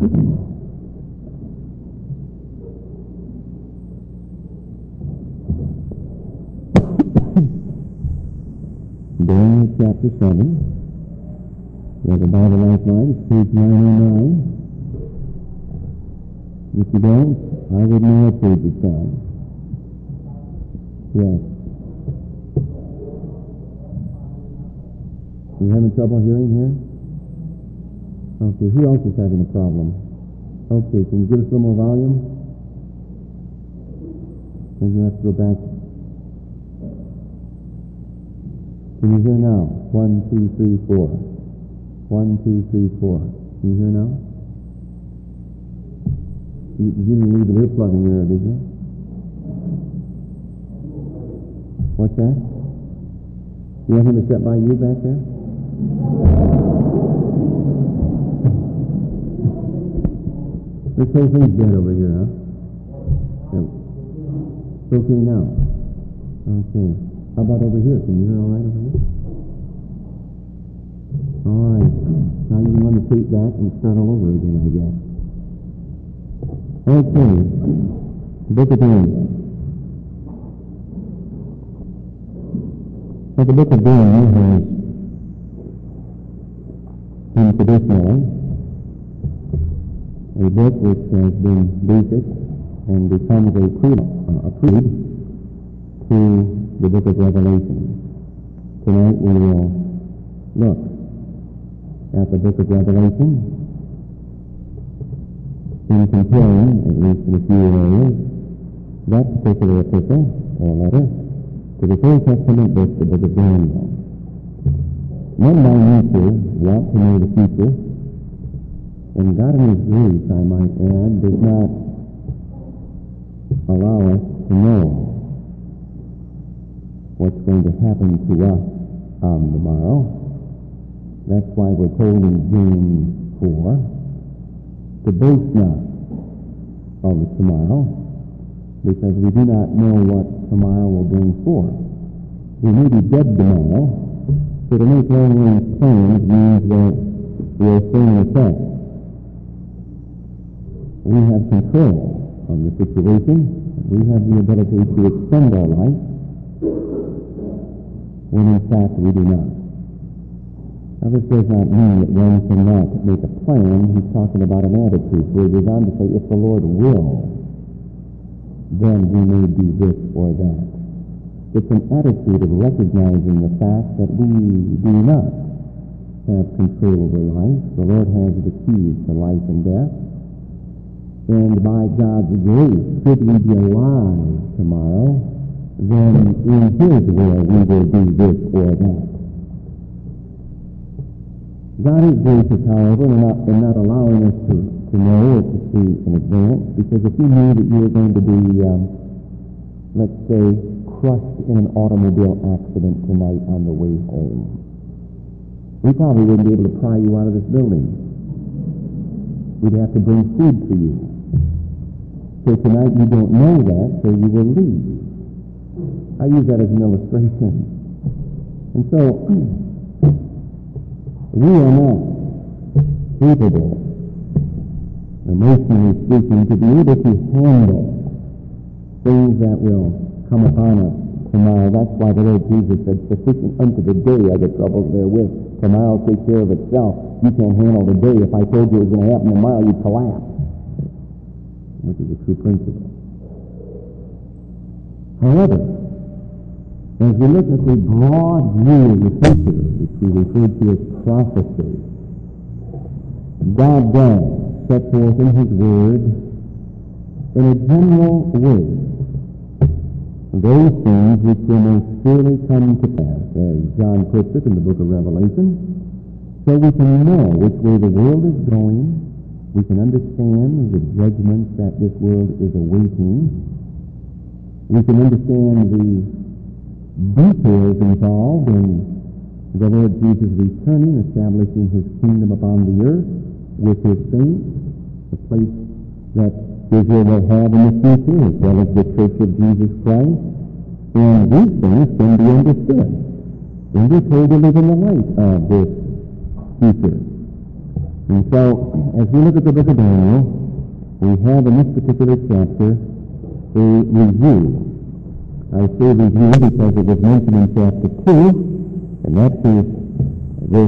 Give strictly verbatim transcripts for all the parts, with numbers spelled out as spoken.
Daniel chapter seven. You have a Bible last night. It's page nine oh nine. If you don't, I would know what page it's on. Yes. You having trouble hearing here? Okay, who else is having a problem? Okay, can you give us a little more volume? Then you have to go back. Can you hear now? One, two, three, four. One, two, three, four. Can you hear now? You, you didn't leave the earplug in your ear, did you? What's that? You want him to sit by you back there? This whole thing's dead over here, huh? So, it's okay now. Okay. How about over here? Can you hear all right over here? All right. Now you can run the tape back and start all over again, I guess. Okay. Book of Daniel. Well, the book of Daniel has been traditionally a book which has been basic and becomes a prelude, uh, a prelude to the book of Revelation. Tonight we will look at the book of Revelation in comparing, at least in a few areas, that particular epistle or letter to the Old Testament book, the book of Daniel. Men by nature want to know the future, and God in His grace, I might add, does not allow us to know what's going to happen to us on the morrow. That's why we're told in James four to boast not of the tomorrow, because we do not know what tomorrow will bring forth. We may be dead tomorrow, so to make long-range plans means that we are staying in effect. We have control of the situation. We have the ability to extend our life, when in fact we do not. Now this does not mean that one cannot make a plan. He's talking about an attitude, where he goes on to say, if the Lord will, then we may do this or that. It's an attitude of recognizing the fact that we do not have control over life. The Lord has the keys to life and death. And by God's grace, should we be alive tomorrow, then in His will we will do this or that. God is gracious, however, in not, in not allowing us to, to know or to see in advance, because if He knew that you were going to be, um, let's say, crushed in an automobile accident tonight on the way home, we probably wouldn't be able to pry you out of this building. We'd have to bring food to you. So tonight you don't know that, so you will leave. I use that as an illustration. And so, we are not capable, emotionally speaking, to be able to handle things that will come upon us tomorrow. That's why the Lord Jesus said, sufficient unto the day are the troubles therewith. Tomorrow will take care of itself. You can't handle the day. If I told you it was going to happen tomorrow, you'd collapse. Which is a true principle. However, as we look at the broad view of the future, which we refer to as prophecy, God does set forth in His Word, in a general way, those things which will most surely come to pass, as John puts it in the book of Revelation, so we can know which way the world is going, we can understand the judgments that this world is awaiting, we can understand the details involved in the Lord Jesus returning, establishing His kingdom upon the earth with His saints, the place that Israel will have in the future, as well as the Church of Jesus Christ. And these things can be understood. And we're told to live in the light of this future. And so, as we look at the book of Daniel, we have in this particular chapter a review. I say review because it was mentioned in chapter two, and that is this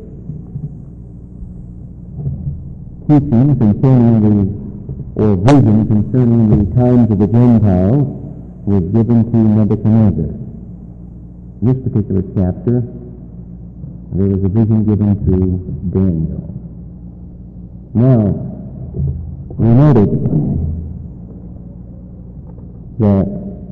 teaching concerning the, or vision concerning the times of the Gentiles was given to Nebuchadnezzar. In this particular chapter, there was a vision given to Daniel. Now, we noted that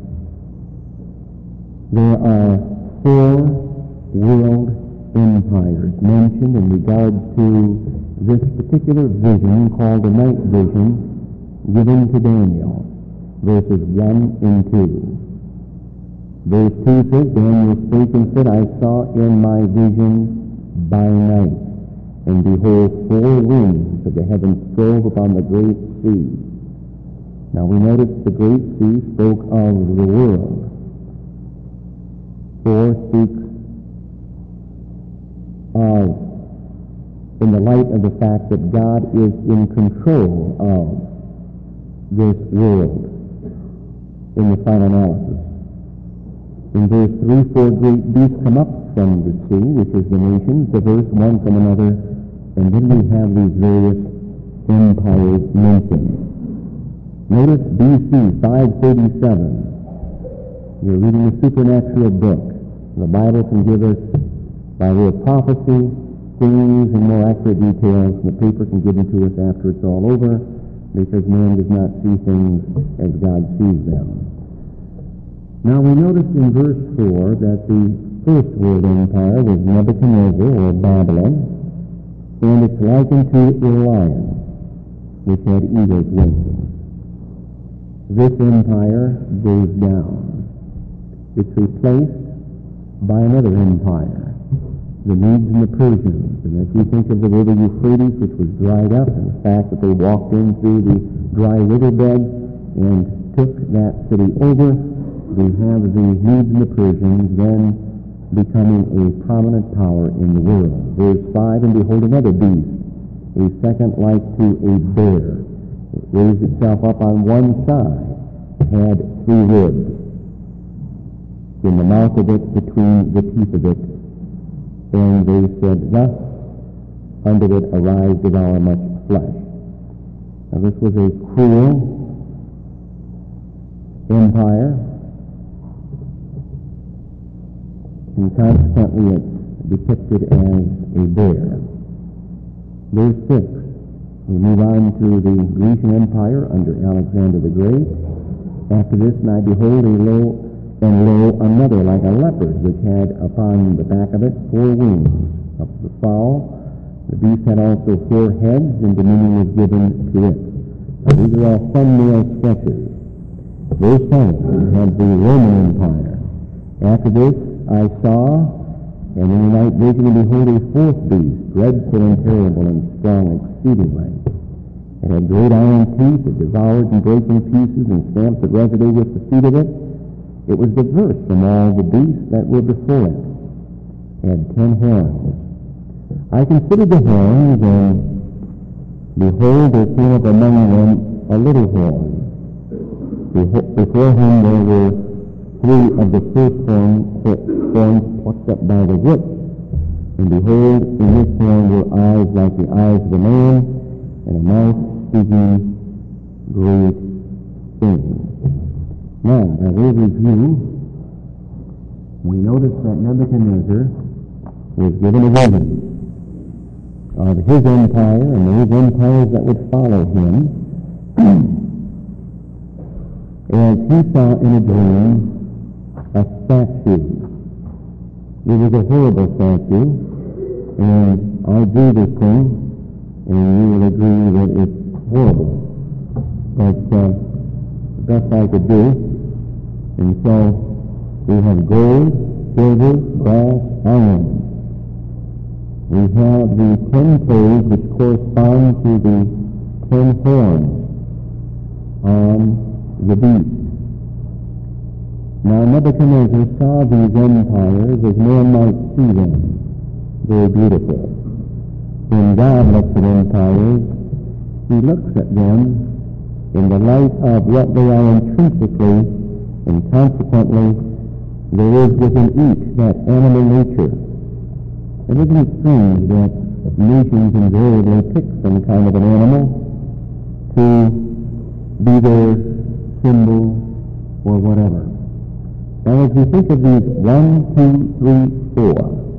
there are four world empires mentioned in regard to this particular vision called the night vision given to Daniel, verses one and two. Verse two says, Daniel spake and said, I saw in my vision by night, and behold, four winds of the heavens strove upon the great sea. Now we notice the great sea spoke of the world. Four speaks of, in the light of the fact that God is in control of this world in the final analysis. In verse three, four great beasts come up from the sea, which is the nations, diverse one from another, and then we have these various empires mentioned. Notice B C five thirty-seven. You're reading a supernatural book. The Bible can give us, by way of prophecy, things and more accurate details, and the paper can give them to us after it's all over, because man does not see things as God sees them. Now we notice in verse four that the first world empire was Nebuchadnezzar, or Babylon, and it's likened to a lion, which had eagle's wings. This empire goes down. It's replaced by another empire, the Medes and the Persians. And if we think of the river Euphrates, which was dried up, and the fact that they walked in through the dry riverbed and took that city over, we have the Medes and the Persians then becoming a prominent power in the world. Verse five, and behold another beast, a second like to a bear. It raised itself up on one side, had three ribs. In the mouth of it, between the teeth of it, and they said, thus under it arise, devour much flesh. Now this was a cruel empire, and consequently it's depicted as a bear. Verse six, we move on to the Grecian Empire under Alexander the Great. After this, and I behold a low and lo, another like a leopard, which had upon the back of it four wings of the fowl. The beast had also four heads, and dominion was given to it. Now, these are all thumbnail sketches. Verse seven, we have the Roman Empire. After this, I saw, and in the night vision, and behold, a fourth beast, dreadful and terrible and strong exceedingly. It had great iron teeth, it devoured and brake in pieces, and stamped the residue with the feet of it. It was diverse from all the beasts that were before it. It had ten horns. I considered the horns, and behold, there came up among them a little horn. Before him there were three of the first horn, horns plucked up by the root. And behold, in this horn were eyes like the eyes of a man, and a mouth speaking great things. Now, as we review, we notice that Nebuchadnezzar was given a vision of his empire and those empires that would follow him, as he saw in a dream a statue. It was a horrible statue, and I drew this thing, and you will agree that it's horrible. But uh, the best I could do. And so we have gold, silver, brass, iron. We have the ten toes which correspond to the ten horns on the beast. Now Nebuchadnezzar saw these empires as man might see them, very beautiful. When God looks at empires, he looks at them in the light of what they are intrinsically, and consequently, there is within each that animal nature. It isn't strange that nations invariably pick some kind of an animal to be their symbol or whatever. Now, as we think of these one, two, three, four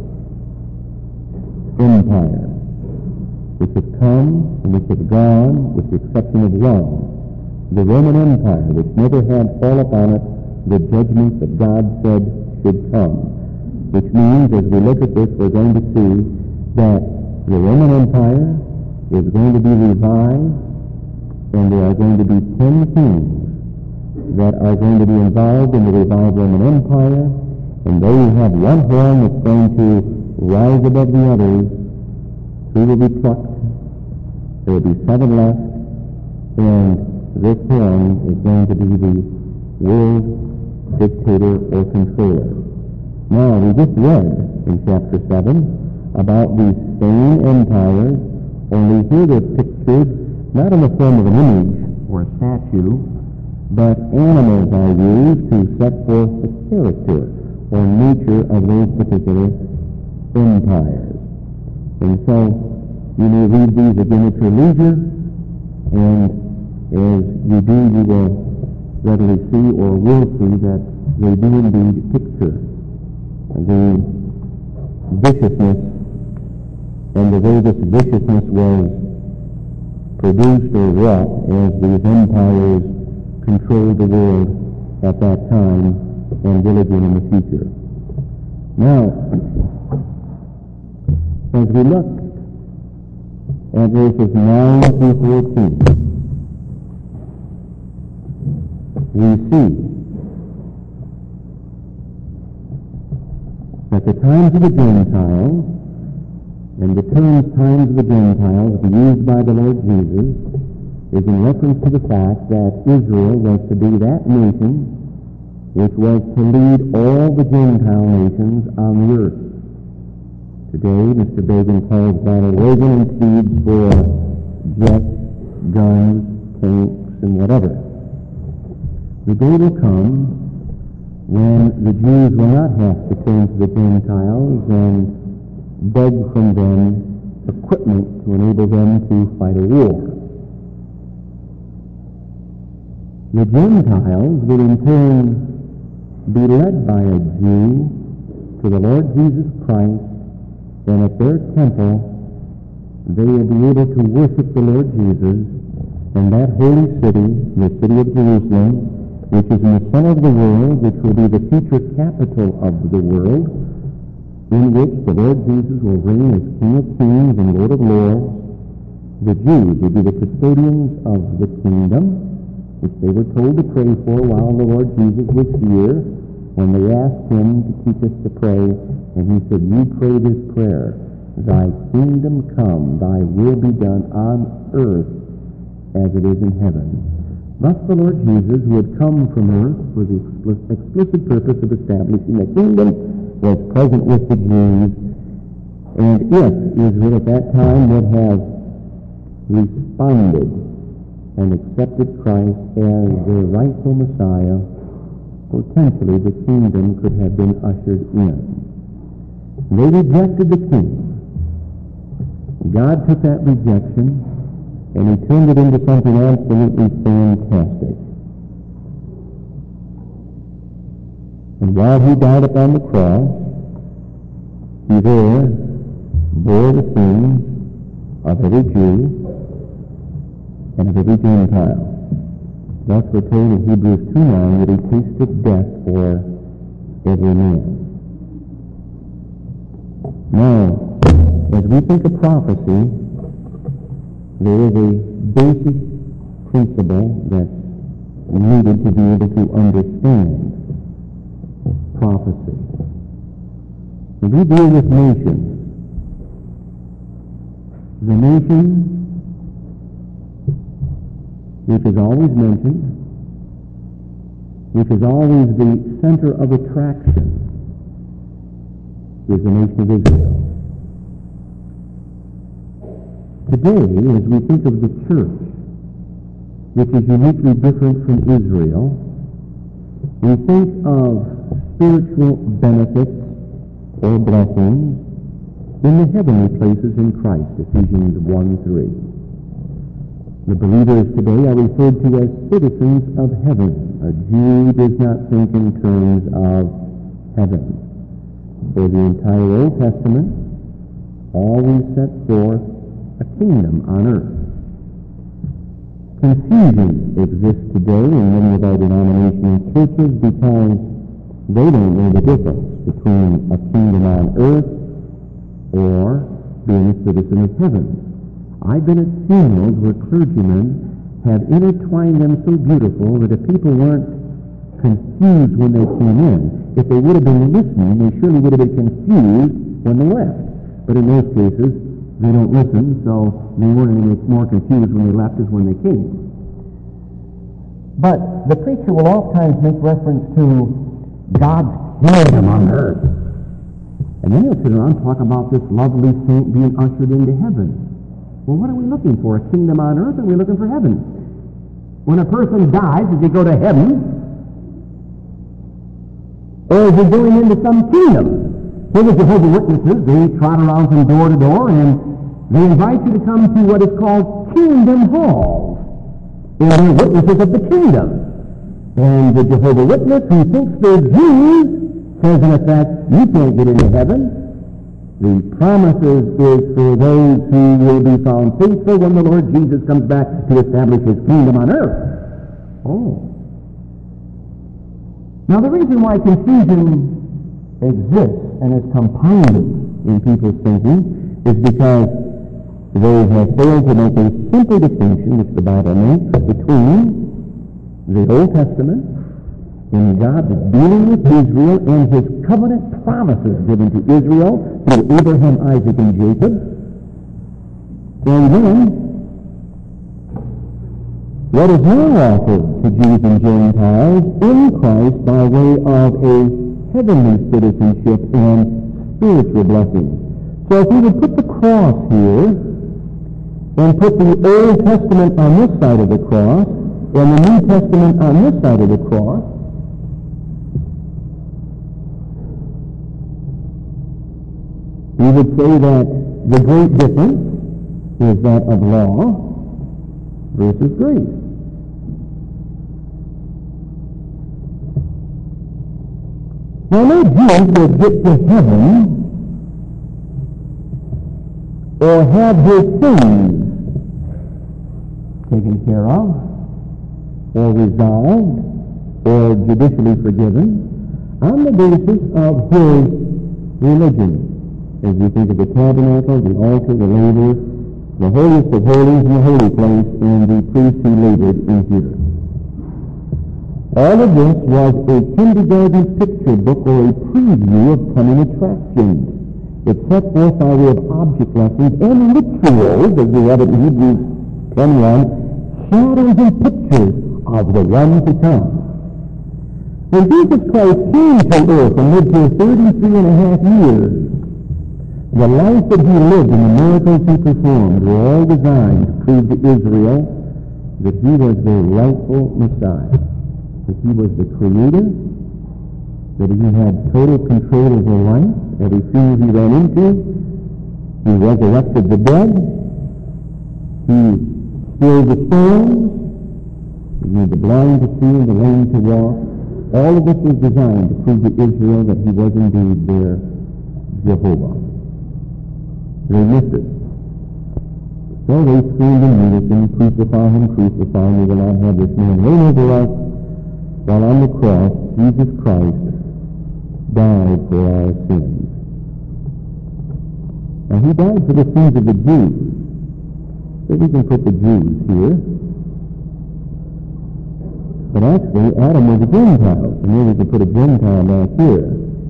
empires, which have come and which have gone, with the exception of one, the Roman Empire, which never had fall upon it the judgment that God said should come. Which means, as we look at this, we're going to see that the Roman Empire is going to be revived, and there are going to be ten kings that are going to be involved in the revived Roman Empire, and they will have one horn that's going to rise above the others. Three will be plucked. There will be seven left, and this horn is going to be the world dictator or controller. Now, we just read in chapter seven about these same empires, only here they're pictured not in the form of an image or a statue, but animals are used to set forth the character or nature of those particular empires. And so, you may read these again at your leisure, and as you do, you will readily see or will see that they do indeed picture the viciousness and the way this viciousness was produced or wrought as these empires controlled the world at that time and will again in the future. Now, as we look at verses nine through fourteen, we see that the times of the Gentiles, and the term times of the Gentiles used by the Lord Jesus, is in reference to the fact that Israel was to be that nation which was to lead all the Gentile nations on the earth. Today, Mister Reagan calls Ronald Reagan and speeds for jets, guns, tanks, and whatever. The day will come when the Jews will not have to turn to the Gentiles and beg from them equipment to enable them to fight a war. The Gentiles will in turn be led by a Jew to the Lord Jesus Christ, and at their temple they will be able to worship the Lord Jesus in that holy city, the city of Jerusalem, which is in the center of the world, which will be the future capital of the world, in which the Lord Jesus will reign as King of Kings and Lord of Lords. The Jews will be the custodians of the kingdom, which they were told to pray for while the Lord Jesus was here, when they asked him to teach us to pray, and he said, "You pray this prayer, thy kingdom come, thy will be done on earth as it is in heaven." Thus the Lord Jesus, who had come from earth for the explicit purpose of establishing the kingdom, was present with the Jews, and if Israel at that time would have responded and accepted Christ as their rightful Messiah, potentially the kingdom could have been ushered in. They rejected the king. God took that rejection and he turned it into something absolutely fantastic. And while he died upon the cross, he there bore the sins of every Jew and of every Gentile. Thus we're told in Hebrews two nine that he tasted death for every man. Now, as we think of prophecy, there is a basic principle that's needed to be able to understand prophecy. When we deal with nations, the nation which is always mentioned, which is always the center of attraction, is the nation of Israel. Today, as we think of the church, which is uniquely different from Israel, we think of spiritual benefits or blessings in the heavenly places in Christ, Ephesians one three. The believers today are referred to as citizens of heaven. A Jew does not think in terms of heaven. For the entire Old Testament always set forth a kingdom on earth. Confusion exists today in many of our denominational churches because they don't know the difference between a kingdom on earth or being a citizen of heaven. I've been at funerals where clergymen have intertwined them so beautiful that if people weren't confused when they came in, if they would have been listening, they surely would have been confused when they left. But in most cases, they don't listen, so they weren't any more confused when they left as when they came. But the preacher will oftentimes make reference to God's kingdom on earth. And then he'll sit around and talk about this lovely saint being ushered into heaven. Well, what are we looking for? A kingdom on earth, or are we looking for heaven? When a person dies, does he go to heaven? Or is he going into some kingdom? Here the Jehovah's Witnesses, they trot around from door to door, and they invite you to come to what is called kingdom halls. And they're witnesses of the kingdom. And the Jehovah's Witness, who thinks they're Jews, says in effect, you can't get into heaven. The promises is for those who will be found faithful when the Lord Jesus comes back to establish his kingdom on earth. Oh. Now the reason why confusion exists and is compounded in people's thinking is because they have failed to make a simple distinction, which the Bible makes, between the Old Testament and God is dealing with Israel and his covenant promises given to Israel through Abraham, Isaac, and Jacob. And then, what is now offered to Jews and Gentiles in Christ by way of a heavenly citizenship and spiritual blessing. So if we would put the cross here, and put the Old Testament on this side of the cross, and the New Testament on this side of the cross, we would say that the great difference is that of law versus grace. Now, no Jews will get to heaven or have his sins taken care of, or resolved, or judicially forgiven on the basis of his religion. As we think of the tabernacle, the altar, the laver, the holiest of holies, and the holy place, and the priest who labored in here. All of this was a kindergarten picture book or a preview of coming attractions. It set forth by way of object lessons and rituals, as we have it in Hebrews ten one, shadows and pictures of the one to come. When Jesus Christ came to earth and lived here thirty-three and a half years, the life that he lived and the miracles he performed were all designed to prove to Israel that he was their rightful Messiah, that he was the Creator, that he had total control of their life. Every field he ran into, he resurrected the dead, he stilled the storms, he made the blind to see and the lame to walk. All of this was designed to prove to Israel that he was indeed their Jehovah. They missed it. So they screamed in unison, crucify him, crucify him, we will not have this man reign over us. While on the cross, Jesus Christ died for our sins. Now he died for the sins of the Jews. So we can put the Jews here. But actually, Adam was a Gentile, and then we can put a Gentile back here.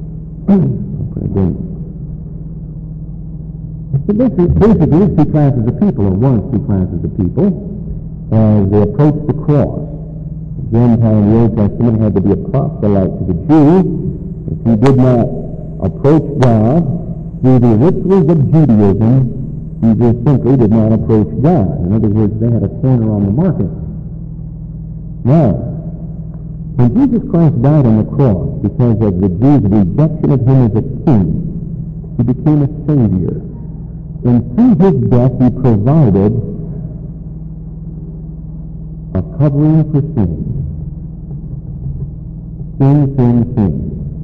But basically, basically, these two classes of people, or one of two classes of people, as they approach the cross. The Gentile in the Old Testament had to be a proselyte to the Jew. If he did not approach God through the rituals of Judaism, he He just simply did not approach God. In other words, they had a corner on the market. Now, when Jesus Christ died on the cross because of the Jews' rejection of him as a king, he became a Savior. And through his death, he provided a covering for sin. Sin, sin, sin.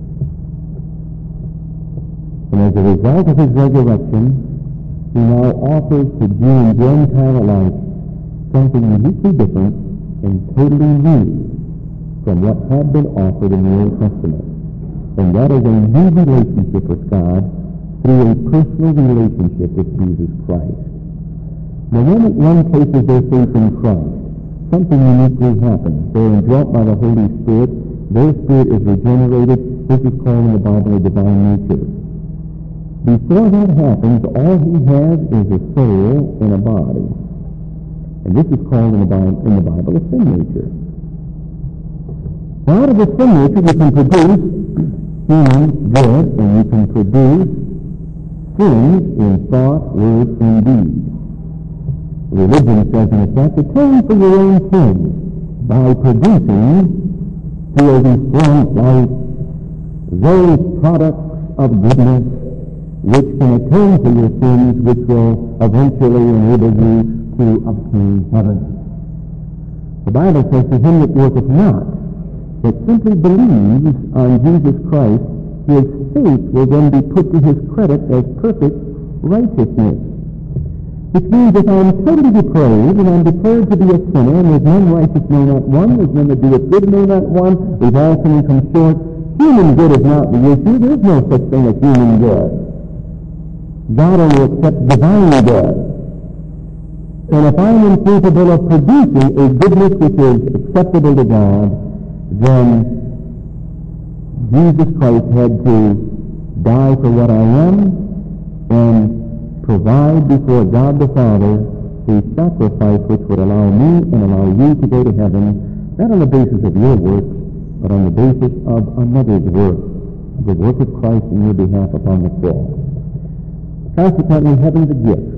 And as a result of his resurrection, he now offers to Jew and Gentile alike something uniquely different and totally new from what had been offered in the Old Testament. And that is a new relationship with God through a personal relationship with Jesus Christ. The moment one places their faith in Christ, something uniquely happens. They are indwelt by the Holy Spirit. Their spirit is regenerated. This is called in the Bible a divine nature. Before that happens, all he has is a soul and a body. And this is called in the Bible, in the Bible a sin nature. Now, out of the sin nature, you can produce human good, and you can produce sins in thought, word, and deed. Religion says, in effect, atone for your own sins by producing, through a reformed life, those products of goodness which can atone for your sins, which will eventually enable you to obtain heaven. The Bible says, to him that worketh not, but simply believes on Jesus Christ, his faith will then be put to his credit as perfect righteousness. Which means if I am totally depraved and I am declared to be a sinner, and there's none righteous, no, not one, there's none that doeth good, no, not one, we've all sinned and come short. Human good is not the issue. There is no such thing as human good. God only accepts divine good. And if I am incapable of producing a goodness which is acceptable to God, then Jesus Christ had to die for what I am and provide before God the Father a sacrifice which would allow me and allow you to go to heaven, not on the basis of your works, but on the basis of another's work, the work of Christ in your behalf upon the cross. Consequently, heaven's a gift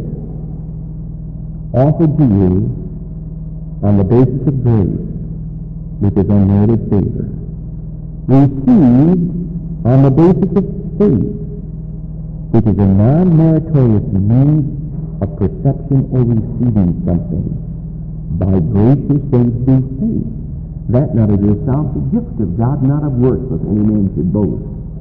offered to you on the basis of grace, which is unmerited favor, received on the basis of faith, which is a non-meritorious means of perception or receiving something by gracious things through faith. That not of yourself, the gift of God, not of works, lest any man should boast.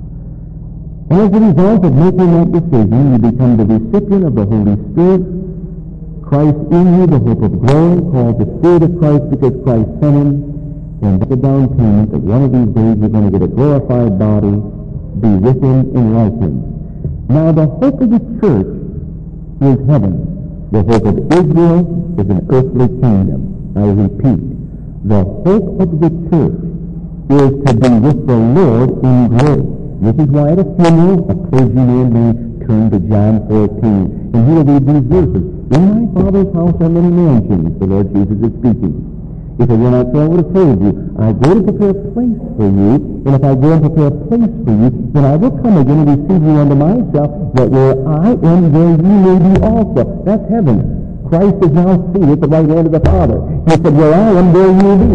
And as a result of making that decision, you become the recipient of the Holy Spirit, Christ in you, the hope of glory, called the Spirit of Christ because Christ sent him, and that's a down payment that one of these days you're going to get a glorified body, be with him and like him. Now the hope of the church is heaven. The hope of Israel is an earthly kingdom. I repeat, the hope of the church is to be with the Lord in glory. This is why at a funeral, a clergyman may turn to John fourteen, and he will read these verses. In my Father's house are many mansions, the Lord Jesus is speaking. If it were not so, I would have told you, I go to prepare a place for you, and if I go and prepare a place for you, then I will come again and receive you unto myself, that where I am, there you may be also. That's heaven. Christ is now seated at the right hand of the Father. He said, where I am, there you will be.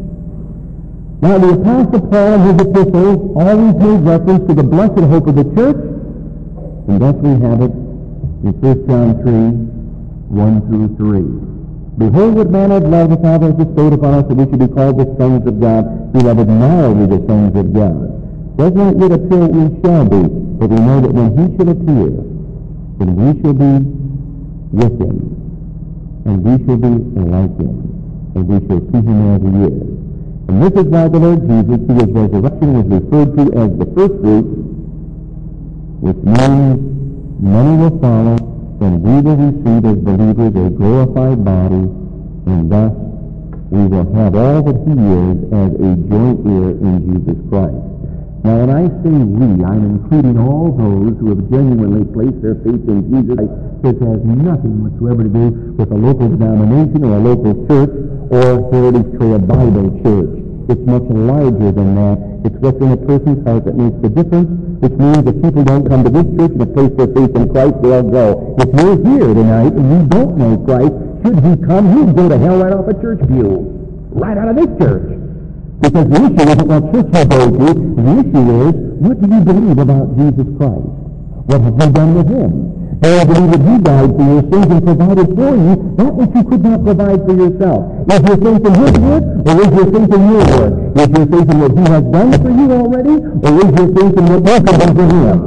Now, the Apostle Paul in his epistles always made reference to the blessed hope of the church, and thus we have it in First John three, one through three. Behold, what manner of love the Father has bestowed upon us, that we should be called the sons of God. Beloved, now are we the sons of God. Does not yet appear what we shall be, but we know that when he shall appear, then we shall be with him, and we shall be like him, and we shall see him as he is. And this is why the Lord Jesus, through his resurrection, was referred to as the first fruits, which means many will follow, and we will receive as believers a glorified body, and thus we will have all that he is as a joint heir in Jesus Christ. Now, when I say we, I'm including all those who have genuinely placed their faith in Jesus Christ. This has nothing whatsoever to do with a local denomination or a local church or Heritage Trail Bible Church. It's much larger than that. It's what's in a person's heart that makes the difference, which means if people don't come to this church and place their faith in Christ, they'll go. If you're here tonight and you don't know Christ, should he come, you'd go to hell right off a church pew, right out of this church. Because the issue isn't what church you go to. The issue is, what do you believe about Jesus Christ? What have you done with him? Oh, I believe that he died for your sins and provided for you that which you could not provide for yourself. Is your faith in his work, or is your faith in your work? Is your faith in what he has done for you already, or is your faith in what you can do for him?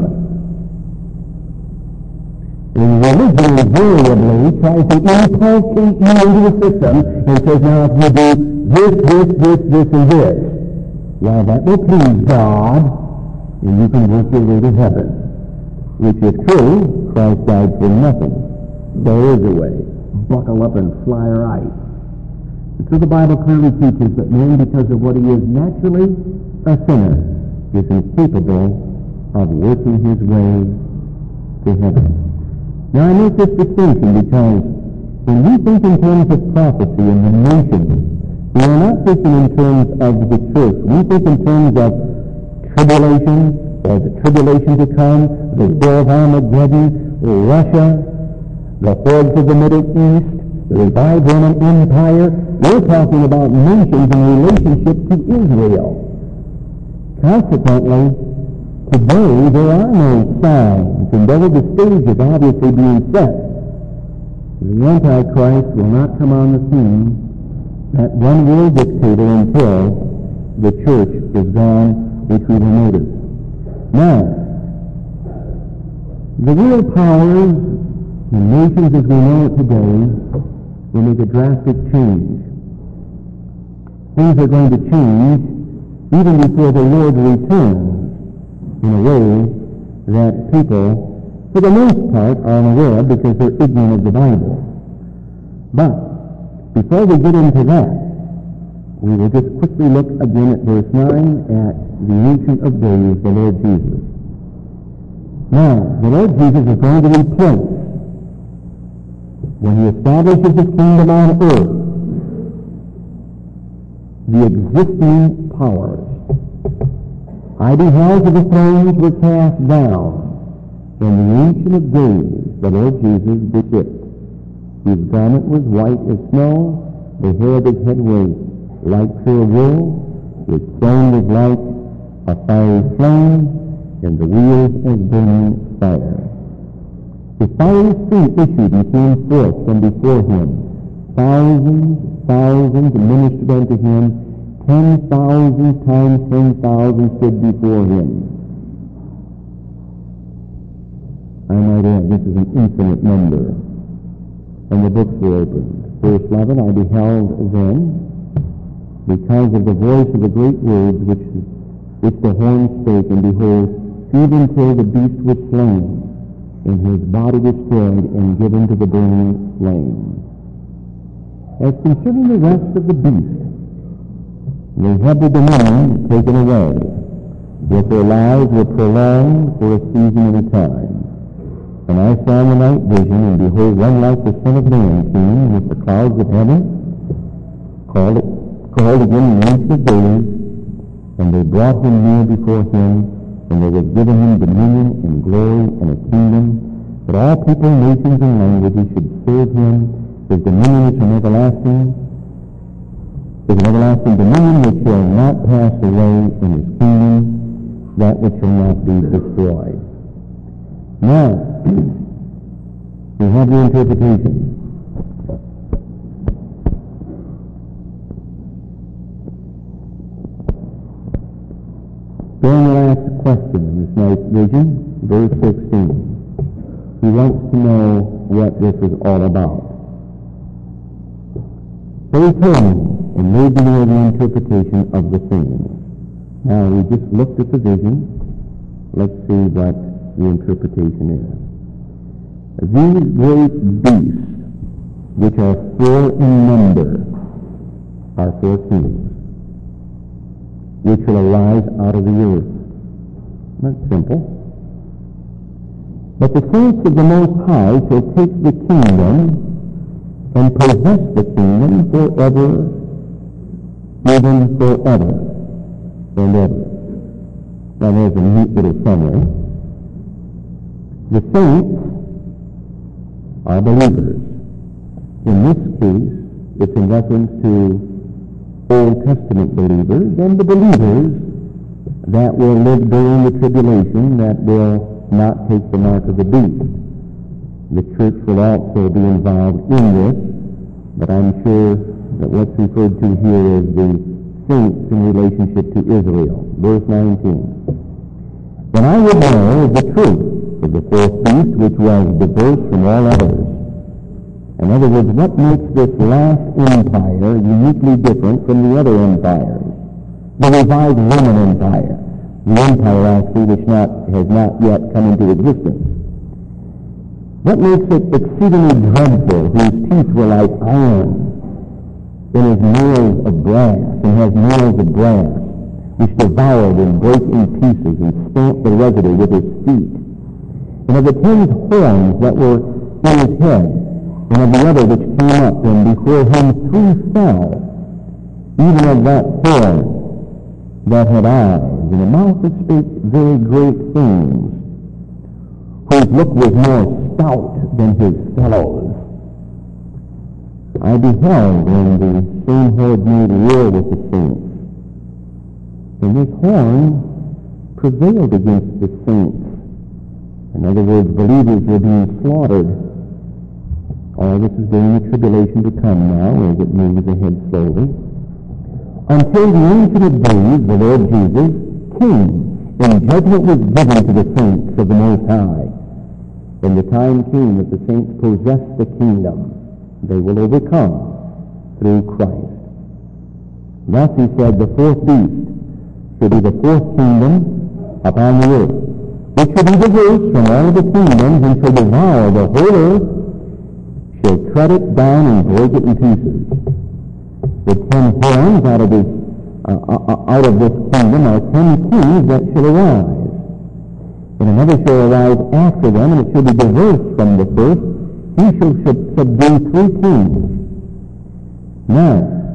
And religion invariably tries to inculcate you into the system and says, now if you do this, this, this, this, and this, well, that will please God, and you can work your way to heaven. Which is true, Christ died for nothing. There is a way. Buckle up and fly right. And so the Bible clearly teaches that man, because of what he is naturally a sinner, is incapable of working his way to heaven. Now I make this distinction because when we think in terms of prophecy and the nations, we are not thinking in terms of the church. We think in terms of tribulation, or the tribulation to come, the war of Armageddon, Russia, the hordes of the Middle East, the revived Roman Empire. We're talking about nations in relationship to Israel. Consequently, today there are no signs, and though the stage is obviously being set, the Antichrist will not come on the scene, that one world dictator, until the church is gone, which we will notice. Now, the world powers and nations as we know it today will make a drastic change. Things are going to change even before the Lord returns in a way that people, for the most part, are unaware of because they're ignorant of the Bible. But before we get into that, we will just quickly look again at verse nine at the Ancient of Days, the Lord Jesus. Now, the Lord Jesus is going to replace, when he establishes his kingdom on earth, the existing powers. I beheld till the thrones were cast down, and the Ancient of Days, the Lord Jesus, did sit. His garment was white as snow, the hair of his head was like pure wool, his throne was like a fiery flame, and the wheels as burning fire. The fiery stream issued and came forth from before him. Thousands, thousands ministered unto him. Ten thousand times ten thousand stood before him. I might add, this is an infinite number. And the books were opened. Verse eleven, I beheld then, because of the voice of the great words which, which the horn spake, and behold, even till the beast was slain, and his body destroyed and given to the burning flame. As concerning the rest of the beast, they had the dominion taken away, yet their lives were prolonged for a season and a time. And I saw in the night vision, and behold, one like the Son of Man came with the clouds of heaven, called, called again the Ancient of Days, and they brought him near before him, and there was given him dominion and glory and a kingdom, that all people, nations, and languages should serve him. His dominion is an everlasting, is an everlasting dominion which shall not pass away, in his kingdom that which shall not be destroyed. Now, we have the interpretation. During the last question in this night's vision, verse sixteen, he wants to know what this is all about. So he came and made me know the interpretation of the thing. Now, we just looked at the vision. Let's see what the interpretation is. These great beasts, which are four in number, are four kings, which will arise out of the earth. That's simple. But the saints of the Most High shall take the kingdom and possess the kingdom forever even forever and ever. Now there's a neat little summary. The saints are believers. In this case, it's in reference to Old Testament believers and the believers that will live during the tribulation that will not take the mark of the beast. The church will also be involved in this, but I'm sure that what's referred to here is the saints in relationship to Israel. Verse nineteen. Then I would know the truth of the fourth beast, which was diverse from all others. In other words, what makes this last empire uniquely different from the other empires? The revived Roman Empire, the empire actually which not, has not yet come into existence. What makes it exceedingly dreadful, whose teeth were like iron, and his nails of brass, and has nails of brass, which devoured and brake in pieces, and stamped the residue with his feet. And of the ten horns that were in his head, and of the other which came up, and before him three fell, even of that horn that had eyes, and a mouth that spake very great things, whose look was more stout than his fellows. I beheld when the same horde made war with the saints, and this horn prevailed against the saints. In other words, believers were being slaughtered. All this is during the tribulation to come now, as it moves ahead slowly, until the Ancient of Days, the Lord Jesus, came, and judgment was given to the saints of the Most High. When the time came that the saints possess the kingdom, they will overcome through Christ. Thus he said, the fourth beast should be the fourth kingdom upon the earth, which shall be diverse from all the kingdoms, and shall devour the whole earth, shall tread it down and break it in pieces. The ten horns out of this, uh, out of this kingdom are ten kings that shall arise. And another shall arise after them, and it shall be diverse from the first. He shall subdue three kings. Now,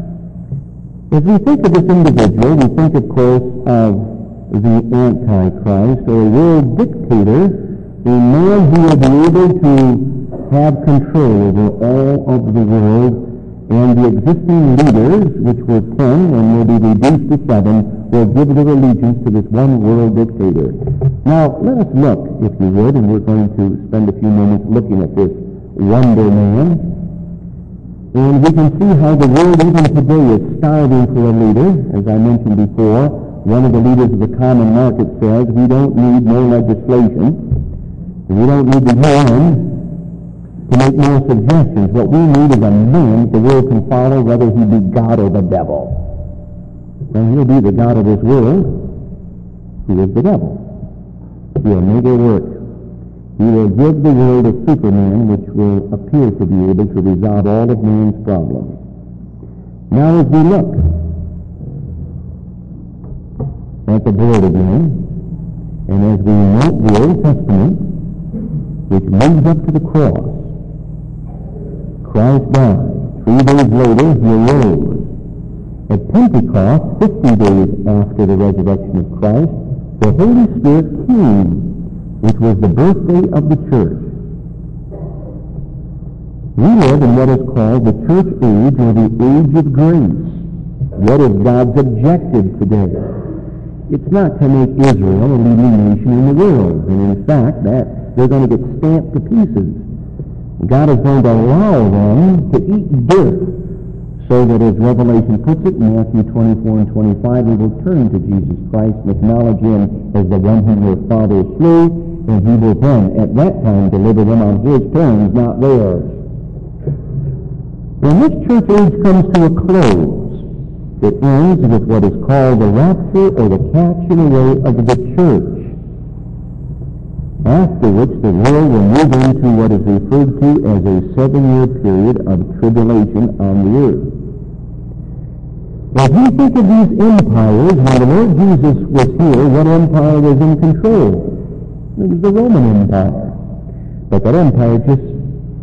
as we think of this individual, we think, of course, of the Antichrist, or a world dictator, a man who will be able to have control over all of the world, and the existing leaders, which were ten and will be reduced to seven, will give their allegiance to this one world dictator. Now, let us look, if you would, and we're going to spend a few moments looking at this wonder man. And we can see how the world even today is starving for a leader. As I mentioned before, one of the leaders of the common market says, we don't need more legislation. We don't need the U N to make more suggestions. What we need is a man the world can follow, whether he be God or the devil. Well, he'll be the God of this world. He is the devil. He'll make it work. He will give the world a Superman which will appear to be able to resolve all of man's problems. Now as we look at the board again, and as we note the Old Testament, which moves up to the cross, Christ died. Three days later, he arose. At Pentecost, fifty days after the resurrection of Christ, the Holy Spirit came, which was the birthday of the church. We live in what is called the church age, or the age of grace. What is God's objective today? It's not to make Israel a leading nation in the world, and in fact, that they're going to get stamped to pieces. God is going to allow them to eat dirt, so that, as Revelation puts it in Matthew twenty-four and twenty-five, they will turn to Jesus Christ and acknowledge him as the one whom their fathers slew, and he will then, at that time, deliver them on his terms, not theirs. When this church age comes to a close, it ends with what is called the rapture, or the catching away of the church, after which the world will move into what is referred to as a seven-year period of tribulation on the earth. As we think of these empires, when the Lord Jesus was here, what empire was in control? It was the Roman Empire. But that empire just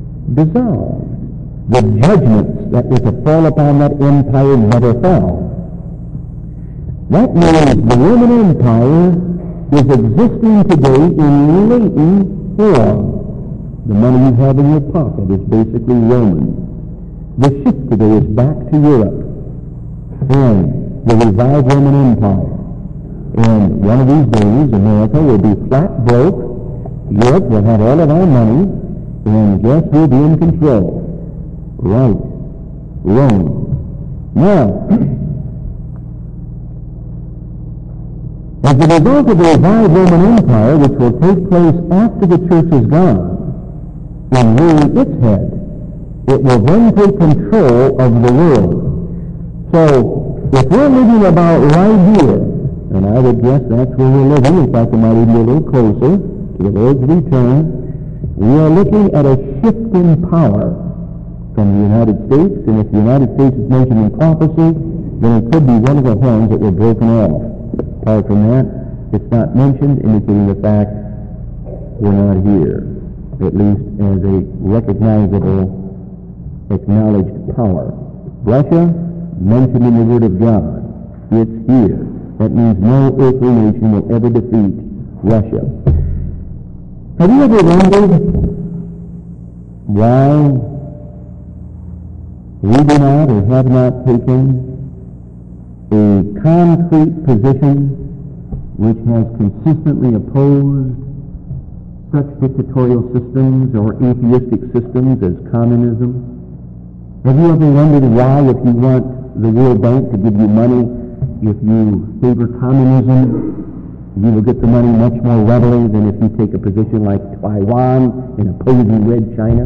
dissolved. The judgments that were to fall upon that empire never fell. That means the Roman Empire is existing today in latent form. The money you have in your pocket is basically Roman. The ship today is back to Europe and the revived Roman Empire. And one of these days, America will be flat broke, Europe will have all of our money, and guess who'll be in control? Right, Rome. Now, as a result of the revived Roman Empire, which will take place after the church is gone, and ruling its head, it will then take control of the world. So, if we're living about right here, and I would guess that's where we're living, in fact, it might even be a little closer to the Lord's return, we are looking at a shift in power from the United States, and if the United States is mentioned in prophecy, then it could be one of the horns that were broken off. Apart from that, it's not mentioned, indicating the fact we're not here, at least as a recognizable, acknowledged power. Russia, mentioned in the Word of God. It's here. That means no earthly nation will ever defeat Russia. Have you ever wondered why we do not or have not taken a concrete position which has consistently opposed such dictatorial systems or atheistic systems as communism? Have you ever wondered why, if you want the World Bank to give you money, if you favor communism, you will get the money much more readily than if you take a position like Taiwan in opposing Red China?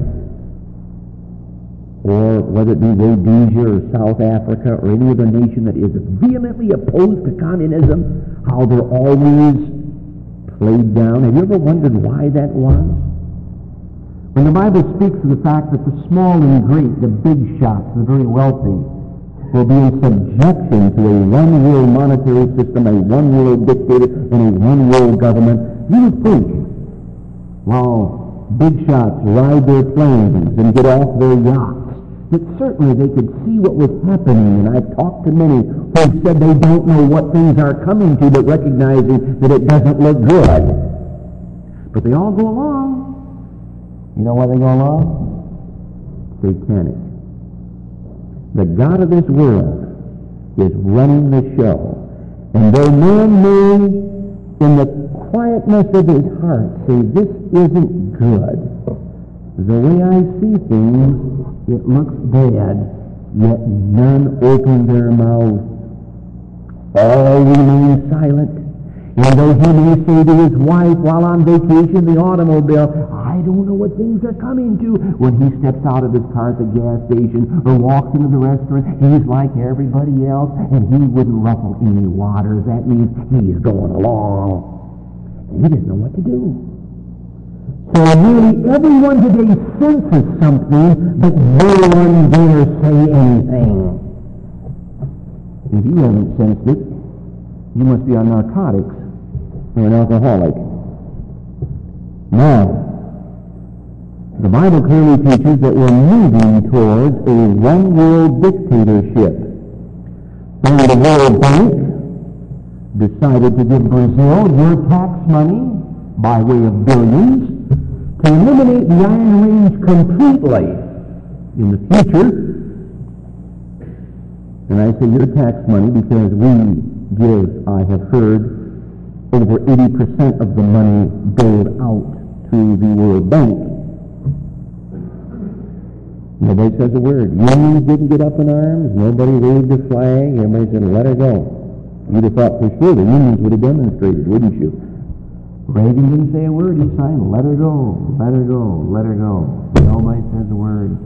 Or whether it be Rhodesia or South Africa or any other nation that is vehemently opposed to communism, how they're always played down. Have you ever wondered why that was? When the Bible speaks of the fact that the small and great, the big shots, the very wealthy, will be in subjection to a one-world monetary system, a one-world dictator, and a one-world government, you would think, while big shots ride their planes and get off their yachts, that certainly they could see what was happening. And I've talked to many who said they don't know what things are coming to, but recognizing that it doesn't look good. But they all go along. You know why they go along? Satanic. The God of this world is running the show. And though man may, in the quietness of his heart, say, this isn't good, the way I see things, it looks bad, yet none open their mouth. All remain silent. And though he may say to his wife while on vacation in the automobile, I don't know what things are coming to, when he steps out of his car at the gas station or walks into the restaurant, he's like everybody else, and he wouldn't ruffle any waters. That means he's going along. And he doesn't know what to do. So nearly everyone today senses something, but no one dare say anything. If you haven't sensed it, you must be on narcotics or an alcoholic. Now, the Bible clearly teaches that we're moving towards a one-world dictatorship. And the World Bank decided to give Brazil your tax money by way of billions to eliminate the Iron Range completely in the future. And I say your tax money because we give, I have heard, over eighty percent of the money doled out to the World Bank. Nobody says a word. Unions didn't get up in arms. Nobody waved a flag. Everybody said, let her go. You'd have thought for sure the unions would have demonstrated, wouldn't you? Reagan didn't say a word. He signed, let her go, let her go, let her go. Nobody says a word.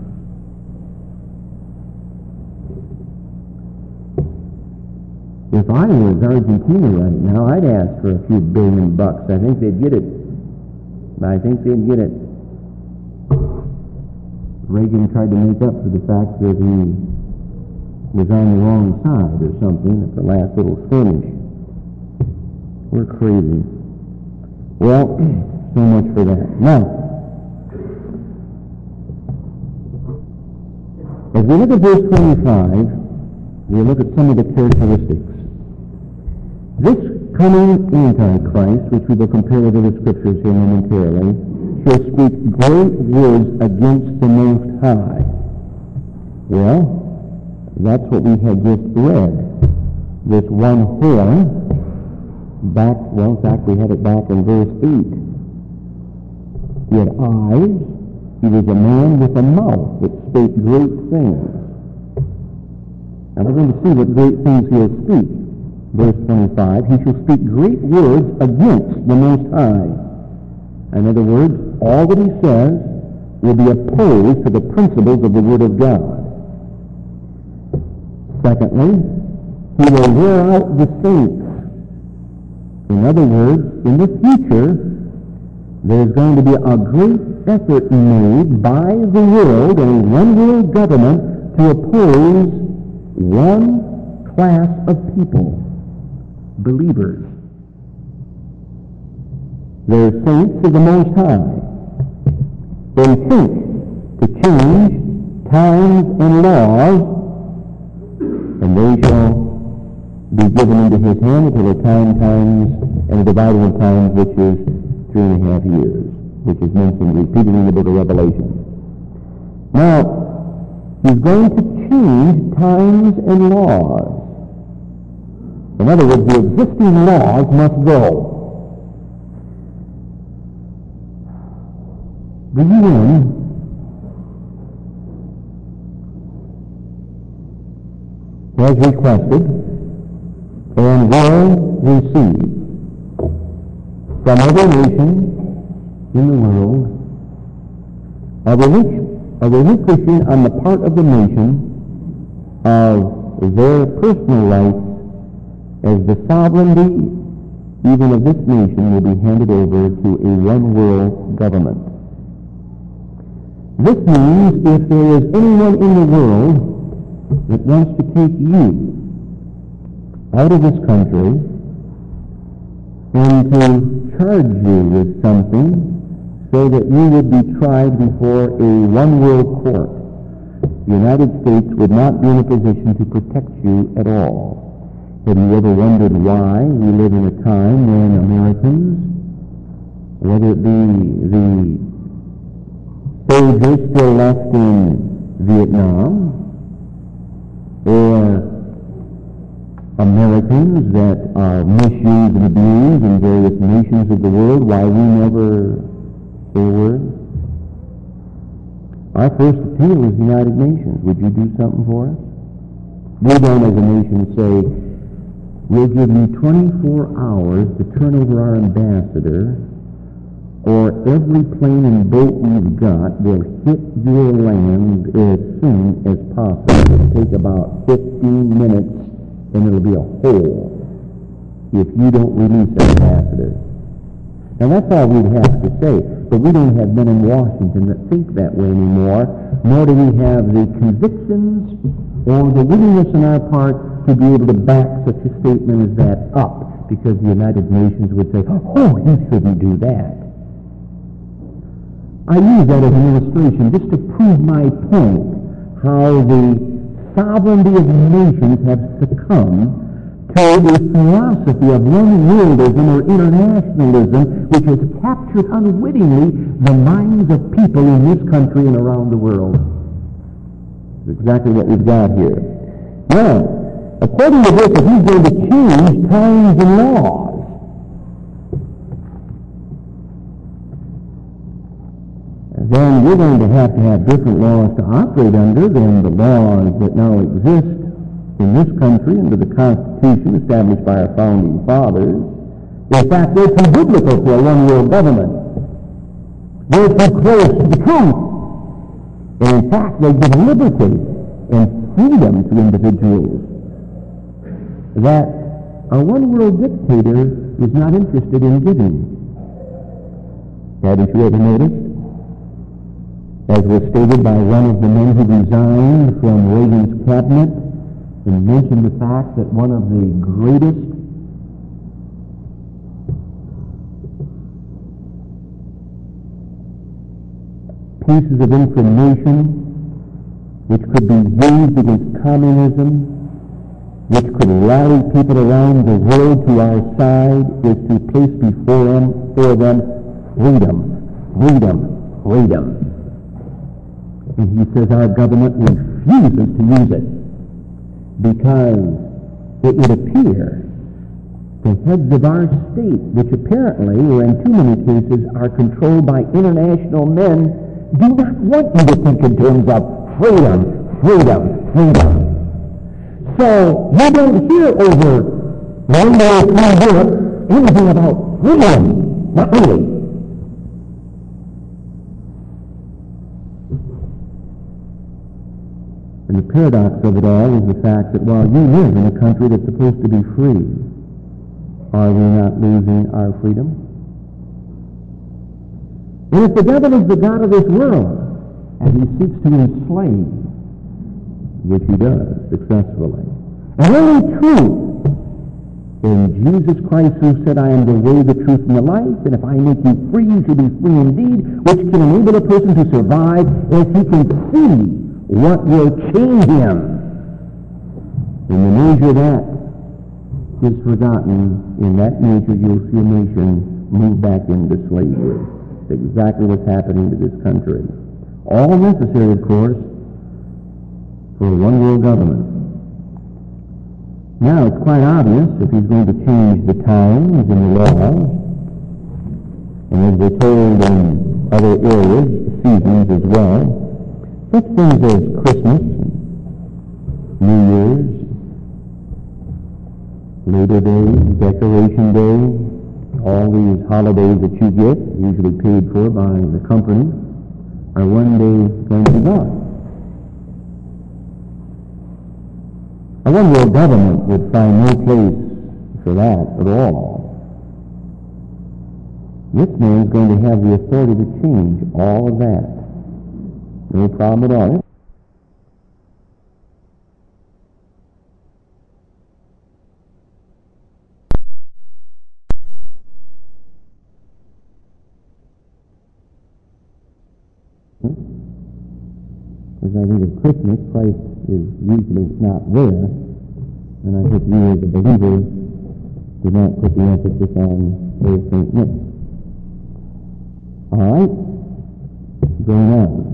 If I was Argentina right now, I'd ask for a few billion bucks. I think they'd get it. I think they'd get it. Reagan tried to make up for the fact that he was on the wrong side or something at the last little skirmish. We're crazy. Well, so much for that. Now, as we look at verse twenty-five, we look at some of the characteristics. This coming Antichrist, which we will compare with the Scriptures here momentarily, shall speak great words against the Most High. Well, that's what we had just read. This one horn, back, well, in fact, we had it back in verse eight. He had eyes. He was a man with a mouth that spake great things. And we're going to see what great things he'll speak. Verse twenty-five, he shall speak great words against the Most High. In other words, all that he says will be opposed to the principles of the Word of God. Secondly, he will wear out the saints. In other words, in the future, there's going to be a great effort made by the world and a one-world government to oppose one class of people, believers. They're saints of the Most High. They think to change times and laws, and they shall be given into his hand until the time times and the dividing of times, which is three and a half years, which is mentioned repeatedly in the book of Revelation. Now, he's going to change times and laws. In other words, the existing laws must go. The U N has requested and will receive from other nations in the world a relinquishing on the part of the nation of their personal rights, as the sovereignty even of this nation will be handed over to a one-world government. This means if there is anyone in the world that wants to take you out of this country and to charge you with something so that you would be tried before a one-world court, the United States would not be in a position to protect you at all. Have you ever wondered why we live in a time when Americans, whether it be the soldiers still left in Vietnam, or Americans that are misused and abused in various nations of the world, why we never say a word? Our first appeal is the United Nations. Would you do something for us? We don't as a nation say, we'll give you twenty-four hours to turn over our ambassador, or every plane and boat we've got will hit your land as soon as possible. It'll take about fifteen minutes, and it'll be a hole if you don't release that ambassador. Now that's all we'd have to say, but we don't have men in Washington that think that way anymore, nor do we have the convictions or the willingness on our part to be able to back such a statement as that up, because the United Nations would say, oh, you shouldn't do that. I use that as an illustration just to prove my point, how the sovereignty of nations have succumbed to the philosophy of one-worldism or internationalism, which has captured unwittingly the minds of people in this country and around the world. That's exactly what we've got here. Now, according to this, if he's going to change times and laws, then we're going to have to have different laws to operate under than the laws that now exist in this country under the Constitution established by our founding fathers. In fact, they're too biblical for a one-world government. They're too close to the truth. And in fact, they give liberty and freedom to individuals that a one-world dictator is not interested in giving. Haven't you ever noticed? As was stated by one of the men who resigned from Reagan's cabinet, and mentioned the fact that one of the greatest pieces of information which could be used against communism which could rally people around the world to our side, is to place before them, for them freedom, freedom, freedom. And he says our government refuses to use it because it would appear the heads of our state, which apparently, or in too many cases, are controlled by international men, do not want you to think in terms of freedom, freedom, freedom. So you don't hear over one more free Europe anything about freedom. Not really. And the paradox of it all is the fact that while you live in a country that's supposed to be free, are we not losing our freedom? And if the devil is the god of this world, and he seeks to enslave, which he does successfully, and only truth in Jesus Christ, who said, I am the way, the truth, and the life, and if I make you free, you shall be free indeed, which can enable a person to survive as he can see what will change him. In the measure that is forgotten, in that measure you'll see a nation move back into slavery. It's exactly what's happening to this country. All necessary, of course, for a one-world government. Now, it's quite obvious if he's going to change the times and the laws, and as we're told in other areas, seasons as well, such things as Christmas, New Year's, Labor Day, Decoration Day, all these holidays that you get, usually paid for by the company, are one day going to be gone. A one-world government would find no place for that at all. This man is going to have the authority to change all of that. No problem at all. Because I think at Christmas, Christ is usually not there, and I think you as a believer do not put the emphasis on Old Saint Nick. All right, going on.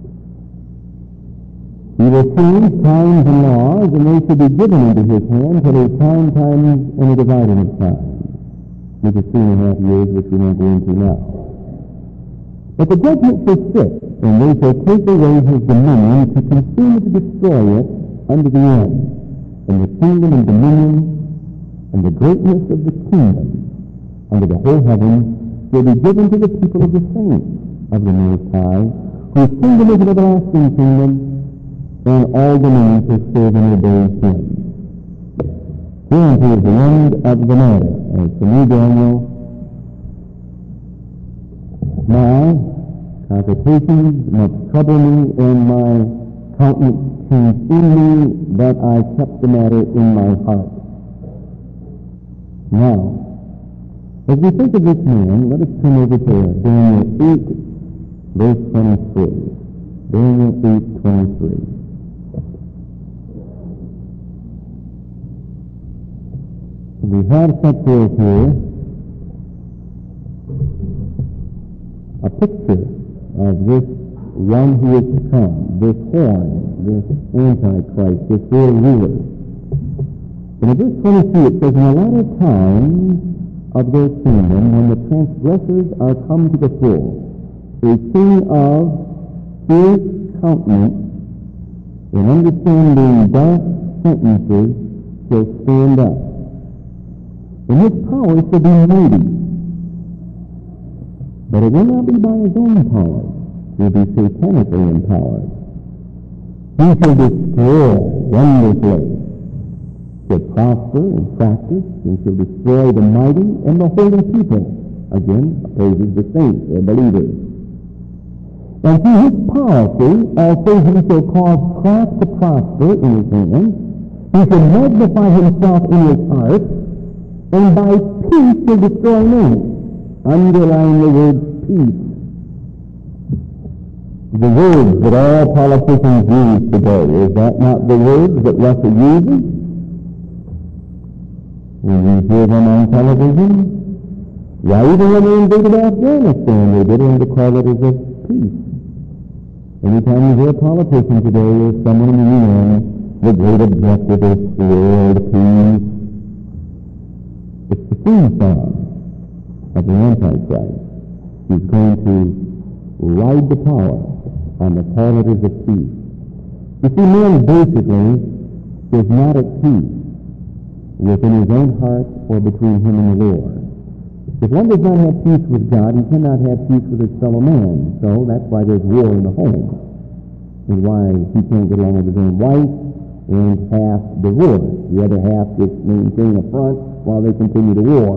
He will change times and laws, and they should be given into his hand till a time, times, and a dividing of time, which is two and a half years, which we won't go into now. But the judgment shall sit, and they shall take away his dominion to consume it, to destroy it unto the end. And the kingdom and dominion and the greatness of the kingdom under the whole heaven will be given to the people of the saints of the Most High, whose kingdom is an everlasting kingdom, and all dominions shall serve and obey him. Hereunto is the end of the matter. As for me, Daniel, my complications much trouble me, and my countenance changed in me, but I kept the matter in my heart. Now, as we think of this man, let us turn over to Daniel eight, verse twenty-three. Daniel eight, twenty-three. We have set forth here a picture of this one who is to come, this horn, this Antichrist, this world ruler. And in verse twenty-three it says, in the latter times of their kingdom, when the transgressors are come to the full, a king of fierce countenance and understanding dark sentences shall stand up. And his power shall be mighty. But it will not be by his own power. He will be satanically empowered. He shall destroy wonderfully, shall prosper and practice, and shall destroy the mighty and the holy people. Again, opposes the saints or believers. And through his policy, also he shall cause craft to prosper in his hands. He shall magnify himself in his heart, and by peace shall destroy men. Underline the word peace. The words that all politicians use today, is that not the words that Russia uses? When you hear them on television, why even when they invaded Afghanistan, they did it under call letters of peace. Anytime you hear a politician today or someone in the U N, the great objective is world peace. It's the theme song of the Antichrist. He's going to ride the power on the call letters of peace. You see, man basically is not at peace within his own heart or between him and the Lord. If one does not have peace with God, he cannot have peace with his fellow man. So that's why there's war in the home, and why he can't get along with his own wife, and half divorced. The other half just maintain a front while they continue the war.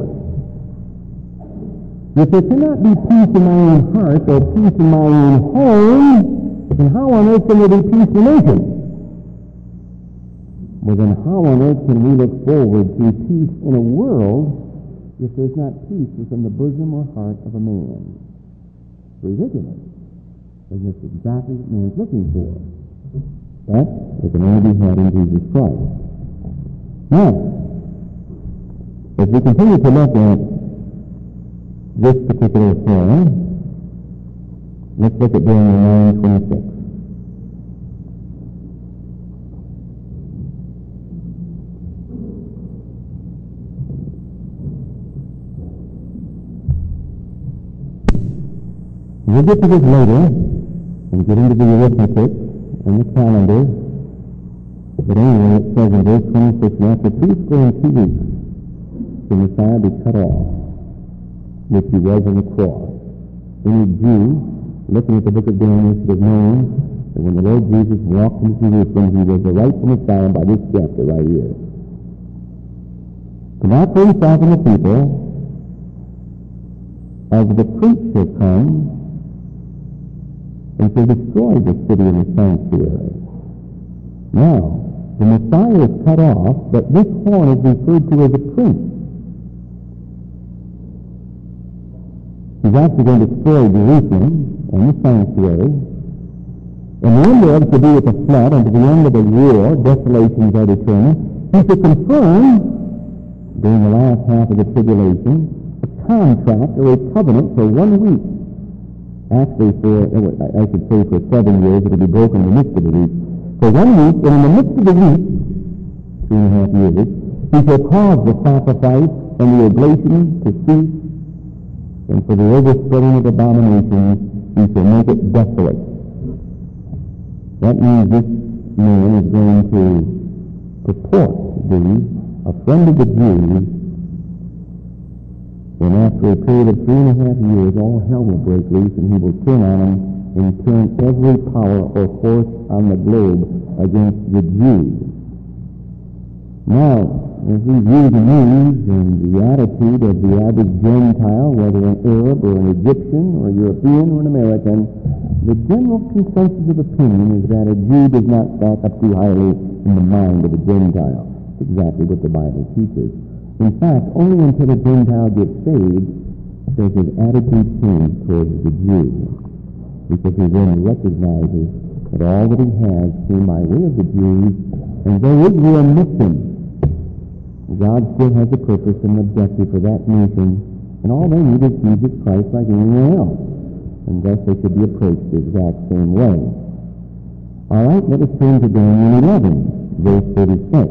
If there cannot be peace in my own heart or peace in my own home, then how on earth can there be peace in the nation? Well, then how on earth can we look forward to peace in a world if there's not peace within the bosom or heart of a man? It's ridiculous. And that's exactly what man's looking for. But it can only be had in Jesus Christ. Now, as we continue to look at this particular affair, let's look at Daniel nine twenty-six. We'll get to this later and get into the arithmetic and the calendar. But anyway, it says in verse twenty-six, and after two score and two weeks, the Messiah be cut off, which he was on the cross. Any Jew, looking at the book of Daniel, should have known that when the Lord Jesus walked into Jerusalem, he was the rightful Messiah by this chapter right here. For not for himself and the people, as the priest shall come, and to destroy the city and the sanctuary. Now, the Messiah is cut off, but this horn is referred to as a prince. He's actually going to destroy Jerusalem and the sanctuary. And the end of it to be with the flood, and to the end of the war, desolations are determined. He should confirm, during the last half of the tribulation, a contract or a covenant for one week. Actually, for, I should say for seven years, it will be broken in the midst of the week. For one week, and in the midst of the week, two and a half years, he shall cause the sacrifice and the oblation to cease, and for the overspreading of abominations, he shall make it desolate. That means this man is going to purport to be a friend of the Jews. And after a period of three and a half years, all hell will break loose, and he will turn on them and turn every power or force on the globe against the Jews. Now, as we view the news and the attitude of the average Gentile, whether an Arab or an Egyptian or a European or an American, the general consensus of opinion is that a Jew does not stack up too highly in the mind of a Gentile. That's exactly what the Bible teaches. In fact, only until a Gentile gets saved does his attitude change towards the Jew, because he then recognizes that all that he has came by way of the Jews, and though Israel missed him, God still has a purpose and objective for that nation, and all they need is Jesus Christ like anyone else, and thus they should be approached the exact same way. All right, let us turn to Daniel eleven, verse thirty-six.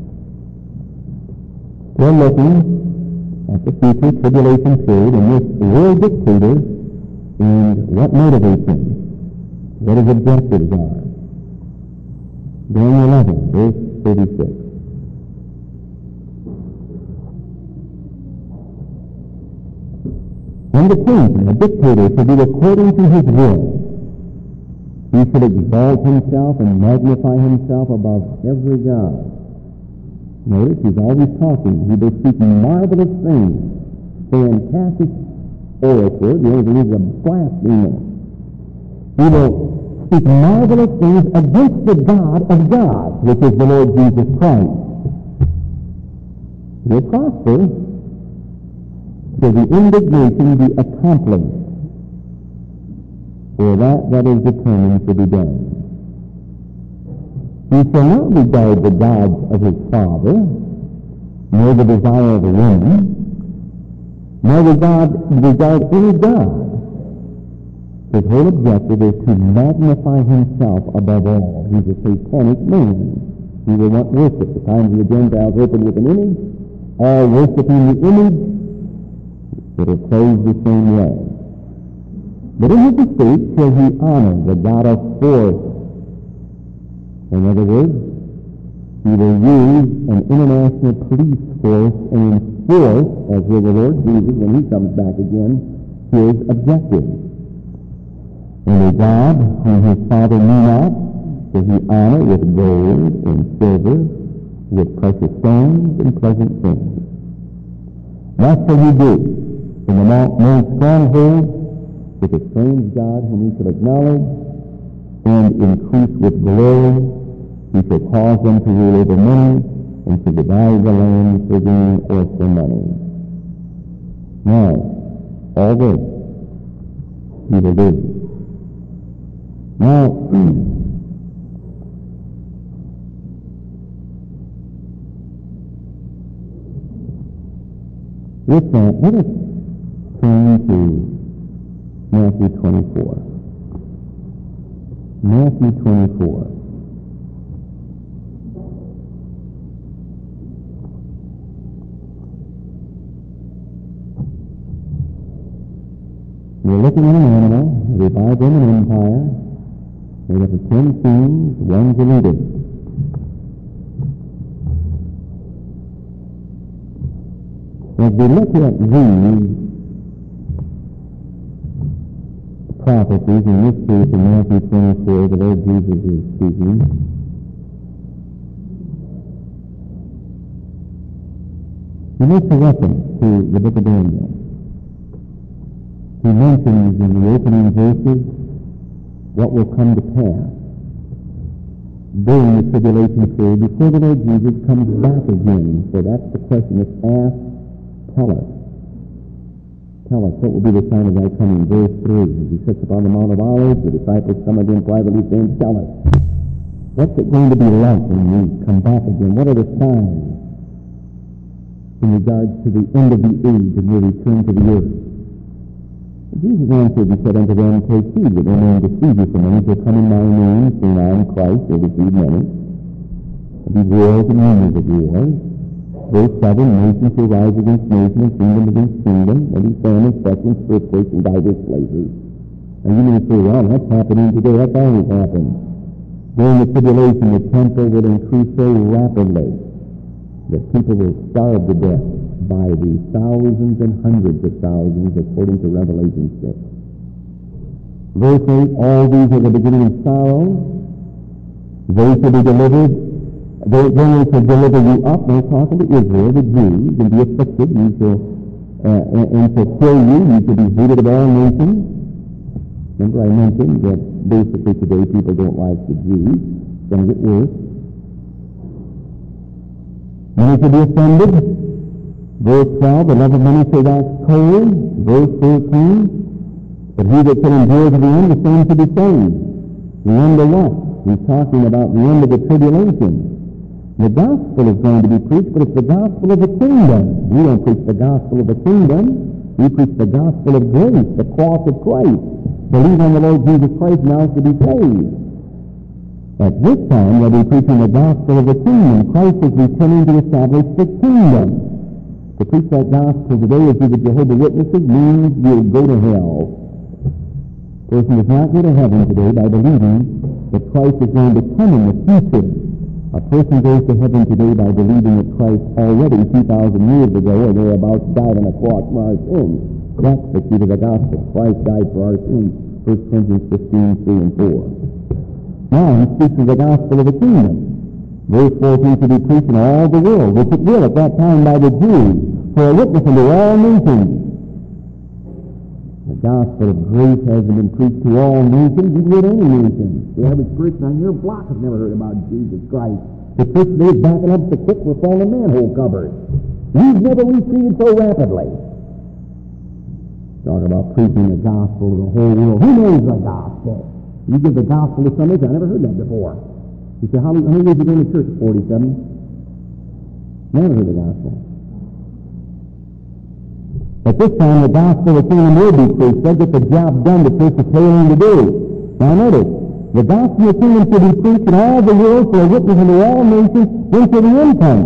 We're looking at the future tribulation period and this world dictator and what motivates him, what his objectives are. Daniel eleven, verse thirty-six. And the king, the dictator, should do according to his will. He should exalt himself and magnify himself above every god. Notice, he's always talking. He will speak marvelous things, fantastic orator. The only thing is a blasphemer. He will speak marvelous things against the God of gods, which is the Lord Jesus Christ. He'll prosper till the indignation be accomplished for that that is determined to be done. He shall not regard the gods of his father, nor the desire of a woman, nor regard, regard any God. His whole objective is to magnify himself above all. He's a satanic man. He will want worship. The times of the Gentiles open with an image, all worshiping the image, it will close the same way. But in his estate shall he honor the God of force. In other words, he will use an international police force and enforce, as will the Lord Jesus when he comes back again, his objective. And a God whom his Father knew not, will he honor with gold and silver, with precious stones and pleasant things. That shall he do in the most stronghold with a strange God whom he shall acknowledge and increase with glory. He shall cause them to rule over many and to divide the land for gain or for money. Now, all this he will do. Now, with that, let us turn to Matthew twenty-four. Matthew twenty-four. We're looking at an animal, a revived Roman Empire, made up of ten kings, one's a leader. As we look at these prophecies, in this case in Matthew twenty-four, the Lord Jesus is speaking, he makes a reference to the book of Daniel. He mentions in the opening verses what will come to pass during the tribulation period before the Lord Jesus comes back again. So that's the question that's asked. Tell us. Tell us what will be the sign of thy coming. Verse three. As he sits upon the Mount of Olives, the disciples come again privately saying, tell us. What's it going to be like when we come back again? What are the signs in regards to the end of the age and your return to the earth? Jesus answered and said unto them, take heed that no man deceive you, for many shall come in my name, saying, I am Christ, they deceive many. There be wars and rumors of wars. Verse seven, nation shall rise against nation, and kingdom against kingdom, and be famine, pestilence, earthquakes, and divers places. And you may say, well, that's happening today. That's always happened. During the tribulation, the temple will increase so rapidly that people will starve to death by the thousands and hundreds of thousands, according to Revelation six. Verse eight, all these are the beginning of sorrow. They shall be delivered. They, they shall deliver you up. They're talking to Israel, the Jews, and be afflicted. You shall, uh, and, and shall kill you. You shall be hated of all nations. Remember I mentioned that basically today people don't like the Jews. It's going to get worse. Many shall be offended. Verse twelve, the love of many shall wax cold. Verse thirteen, but he that shall endure to the end, the same shall be saved. The end of what? He's talking about the end of the tribulation. The gospel is going to be preached, but it's the gospel of the kingdom. We don't preach the gospel of the kingdom. We preach the gospel of grace, the cross of Christ. Believe on the Lord Jesus Christ now to be saved. At this time, we'll be preaching the gospel of the kingdom. Christ is returning to establish the kingdom. To preach that gospel today as you the Jehovah's Witnesses means you'll go to hell. A person does not go to heaven today by believing that Christ is going to come in the future. A person goes to heaven today by believing that Christ already two thousand years ago or thereabouts died on a cross for our sins. That's the key to the gospel. Christ died for our sins. First Corinthians fifteen, three and four. Now he speaks of the gospel of the kingdom. Verse fourteen to be preached in all the world, which it will at that time by the Jews, for a witness unto all nations. The gospel of grace hasn't been preached to all nations, you can go to any nation. The average person on your block has never heard about Jesus Christ. The church today is backing up the quick we're falling manhole covers. We've never retreated so rapidly. Talk about preaching the gospel to the whole world. Who knows the gospel? You give the gospel to somebody, I never heard that before. You say, how many, how many years have you been in the church? forty-seven. Never heard the gospel. At this time, the gospel of the kingdom will be preached. They'll get the job done the church is failing to do. Now notice, the gospel of the kingdom should be preached in all the world for a witness unto all nations until the end comes.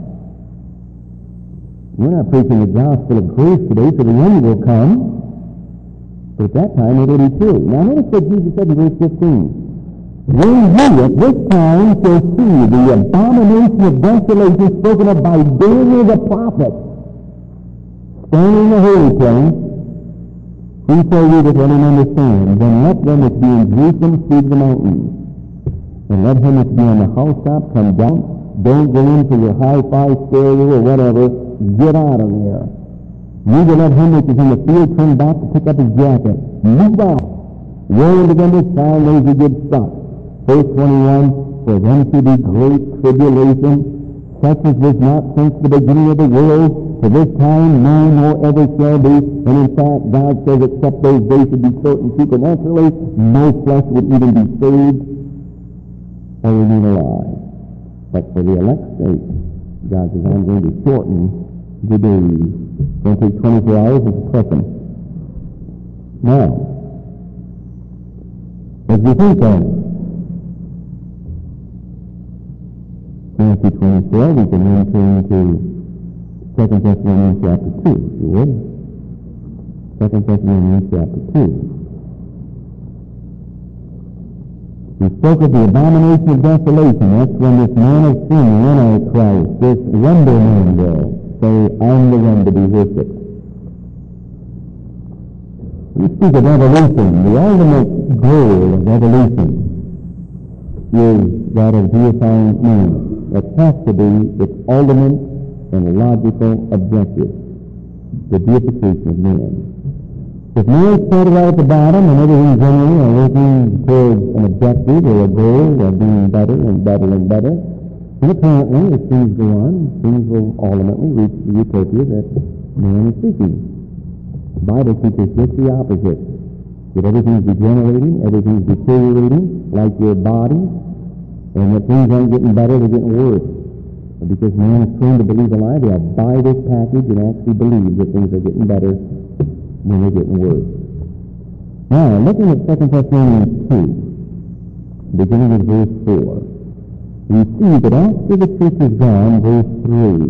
We're not preaching the gospel of grace today, so the end will come. But at that time, it will be true. Now notice what Jesus said in verse fifteen. When you at this time shall see the abomination of desolation spoken of by Daniel the prophet, standing in the holy place, who shall read it, let him understand? Then let them which be in Jerusalem see the mountains, and let him which be on the housetop come down. Don't go into your hi-fi stereo or whatever. Get out of there. You will let him which is in the field turn back to pick up his jacket. Move out. Woe unto them which find those who get stuck. Verse twenty-one, for them to be great tribulation, such as was not since the beginning of the world, to this time, no, nor ever shall be. And in fact, God says, except those days should be shortened supernaturally, no flesh would even be saved or remain alive. But for the elect's sake, God says, I'm going to shorten the days. Don't take twenty-four hours, it's a question. Now, as we think of Matthew twenty-four, we can then turn to Second Thessalonians chapter two, if you would. Second Thessalonians chapter two. We spoke of the abomination of desolation. That's when this man of sin, the Antichrist, this wonder man will say, I'm the one to be worshipped. We speak of evolution. The ultimate goal of evolution is that of deifying man. It has to be its ultimate and logical objective, the deification of man. If man started out at the bottom and everything generally are working towards an objective or a goal of being better and better and better, then apparently as things go on, things will ultimately reach the utopia that man is seeking. The Bible teaches just the opposite, that everything's degenerating, everything's deteriorating, like your body, and that things aren't getting better, they're getting worse. But because man is trained to believe a lie, they'll buy this package and actually believe that things are getting better when they're getting worse. Now, looking at Second Thessalonians two, beginning with verse four, we see that after the church is gone, verse three,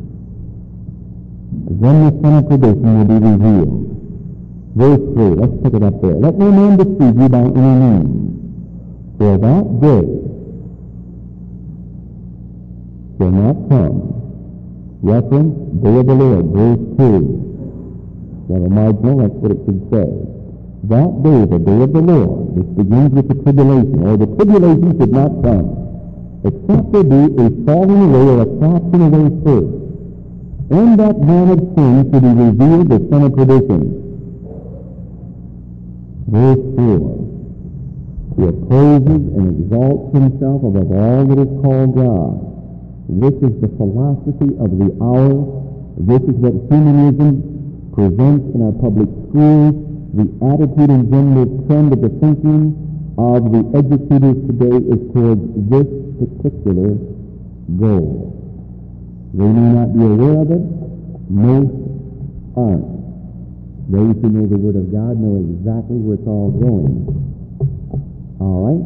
then the son of perdition will be revealed. Verse three, let's pick it up there. Let no man deceive you by any means, for that day shall not come. Reference, day of the Lord, verse two. Now, a marginal, that's what it should say. That day, the day of the Lord, which begins with the tribulation, or the tribulation should not come, except there be a falling away or a casting away first. And that man of sin should be revealed, the son of perdition. Verse four. He opposes and exalts himself above all that is called God. This is the philosophy of the hour. This is what humanism presents in our public schools. The attitude and general trend of the thinking of the educators today is towards this particular goal. They may not be aware of it. Most aren't. Those who know the Word of God know exactly where it's all going. All right?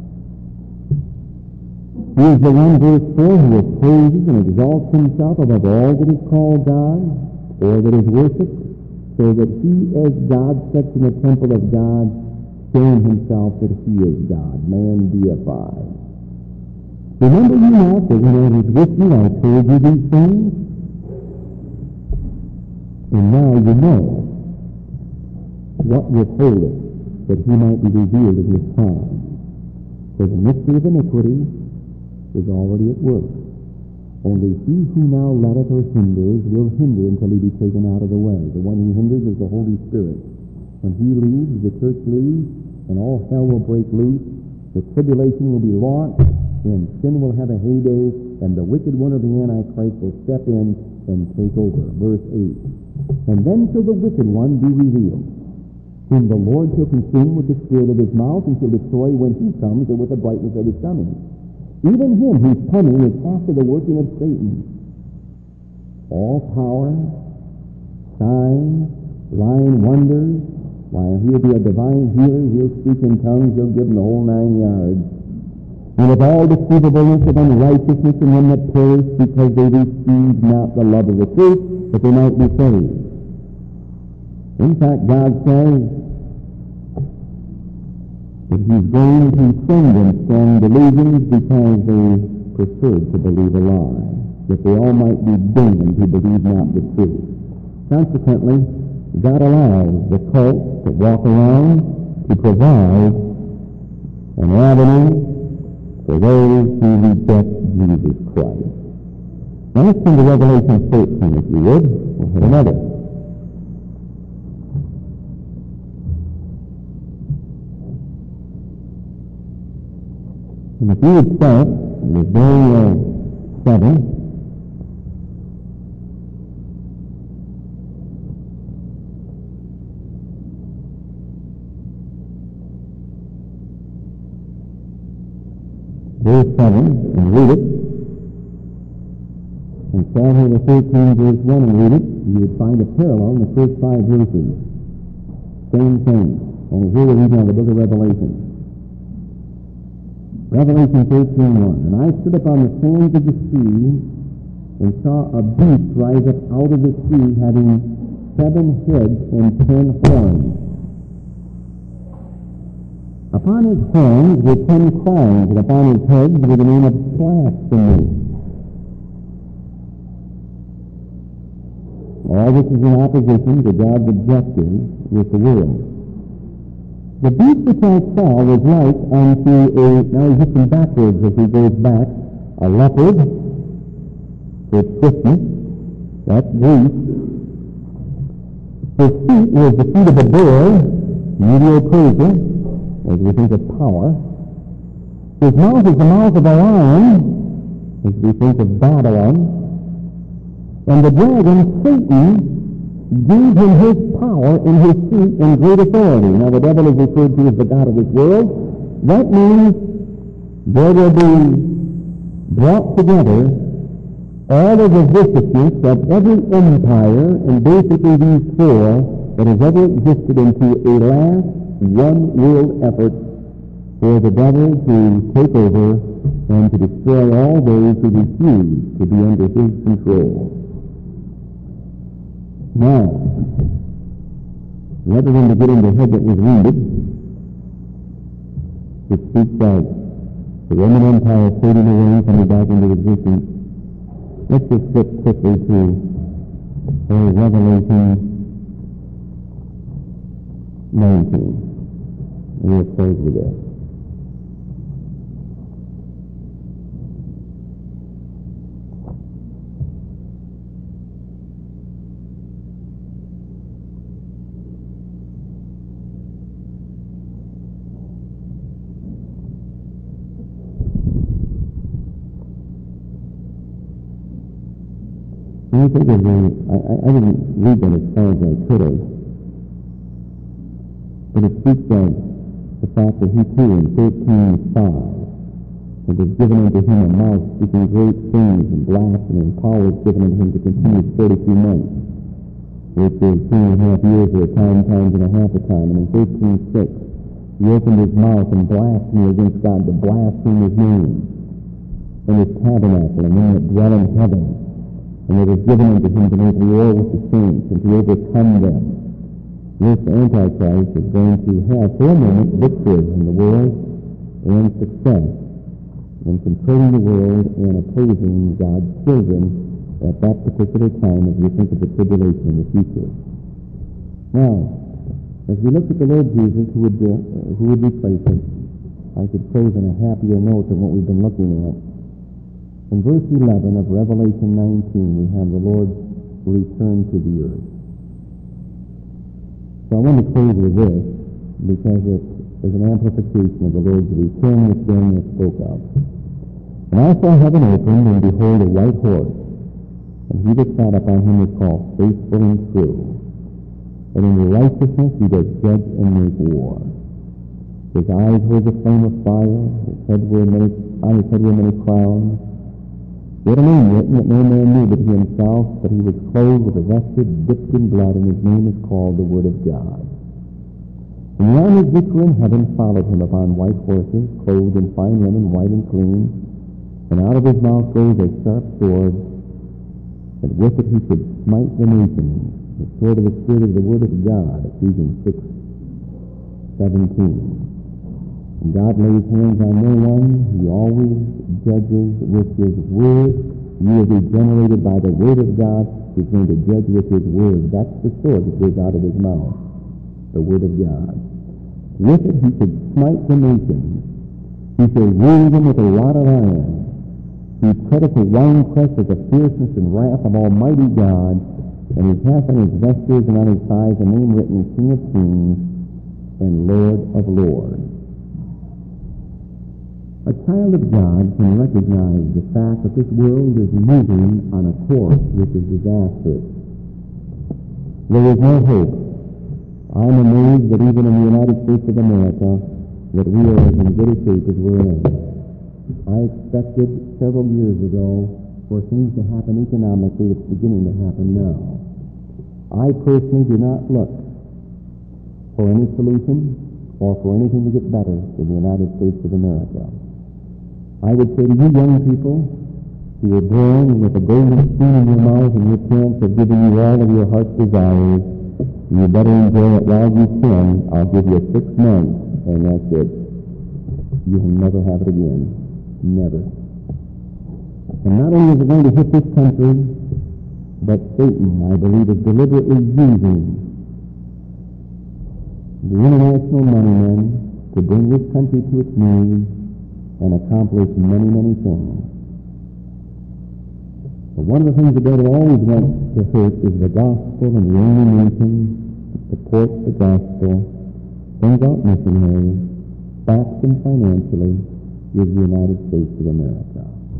He is the one, verse four, who opposes and exalts himself above all that is called God, or that is worshipped, so that he as God sits in the temple of God, showing himself that he is God, man deified. Remember you not that when I was with you, I told you these things? And now you know what withholdeth, that he might be revealed in his time. For the mystery of iniquity is already at work. Only he who now letteth or hinders will hinder until he be taken out of the way. The one who hinders is the Holy Spirit. When he leaves, the church leaves, and all hell will break loose. The tribulation will be launched, and sin will have a heyday, and the wicked one of the Antichrist will step in and take over. Verse eight. And then shall the wicked one be revealed, whom the Lord shall consume with the spirit of his mouth, and shall destroy when he comes, and with the brightness of his coming. Even him whose coming is after the working of Satan, all power, signs, lying wonders. While he'll be a divine healer, he'll speak in tongues, he'll give them the whole nine yards. And with all deceivableness of unrighteousness in them that perish, because they received not the love of the truth, that they might be saved. In fact, God says that he's going to send them strong delusions because they preferred to believe a lie, that they all might be damned who believe not the truth. Consequently, God allows the cult to walk around to provide an avenue for those who reject Jesus Christ. Now let's turn to Revelation thirteen, if you would. We'll hit another. And if you would start with very uh, seven, verse seven, and read it, and start here with thirteen, verse one, and read it, you would find a parallel in the first five verses. Same thing. Only here we're reading out of the book of Revelation. Revelation thirteen, one. And I stood upon the sands of the sea, and saw a beast rise up out of the sea, having seven heads and ten horns. Upon his horns were ten crowns, and upon his head were the name of blasphemy. All this is in opposition to God's objective with the world. The beast which I saw was like unto a, now he's looking backwards as he goes back, a leopard, for swiftness, that's Greece. His feet was the feet of a bear, mediocrity, as we think of power. His mouth is the mouth of a lion, as we think of Babylon. And the dragon, Satan, gave him his power and his seat and great authority. Now the devil is referred to as the god of this world. That means there will be brought together all of the viciousness of every empire, and basically these four, that has ever existed, into a last one-world effort for the devil to take over and to destroy all those who refuse to be under his control. Now, rather than to get into head that was wounded, it speaks of the Roman Empire fading away, coming back into existence. Let's just flip quickly to uh, Revelation nineteen. And we'll close with that. I think of the, I, I didn't read that as far as I could have, but it speaks of the fact that he too in thirteen five, it was given unto him a mouth speaking great things and blasphemy, and power was given unto him to continue forty-two months, which is two and a half years or a time, times and a half a time. And in thirteen six, he opened his mouth and blasphemed against God, to blaspheme his name and his tabernacle and them that dwell in heaven. And it was given unto him to make war with the saints and to overcome them. This Antichrist is going to have for a moment victory in the world and success in controlling the world and opposing God's children at that particular time, as we think of the tribulation in the future. Now, as we look at the Lord Jesus, who would, uh, who would replace him, I could close on a happier note than what we've been looking at. In verse eleven of Revelation nineteen, we have the Lord's return to the earth. So I want to close with this, because it is an amplification of the Lord's return, which Daniel spoke of. And I saw heaven opened, and behold, a white horse, and he that sat upon him was called Faithful and True. And in righteousness he does judge and make war. His eyes were the flame of fire, his head were many, on his head were many crowns. Yet a name written that no man knew but he himself, but he was clothed with a vesture dipped in blood, and his name is called the Word of God. And the armies which were in heaven followed him upon white horses, clothed in fine linen, white and clean. And out of his mouth goes a sharp sword, and with it he should smite the nations. The sword of the Spirit is the Word of God, Ephesians six seventeen. And God lays hands on no one. He always judges with his word. You are regenerated by the word of God. He's going to judge with his word. That's the sword that goes out of his mouth, the word of God. With it he should smite the nations. He shall rule them with a rod of iron. He treadeth the winepress of the fierceness and wrath of Almighty God. And he hath on his vestures and on his thighs a name written, King of Kings and Lord of Lords. A child of God can recognize the fact that this world is moving on a course which is disastrous. There is no hope. I'm amazed that even in the United States of America that we are as in good a shape as we're in. I expected several years ago for things to happen economically that's beginning to happen now. I personally do not look for any solution or for anything to get better in the United States of America. I would say to you young people, who were born with a golden spoon in your mouth and your parents have given you all of your heart's desires, you better enjoy it while you can. I'll give you six months, and that's it. You'll never have it again. Never. And not only is it going to hit this country, but Satan, I believe, is deliberately using the international money men to bring this country to its knees and accomplish many, many things. But one of the things that God always wants to hurt is the gospel, and the only nation that supports the gospel, sends out missionaries, backs them financially, is the United States of America.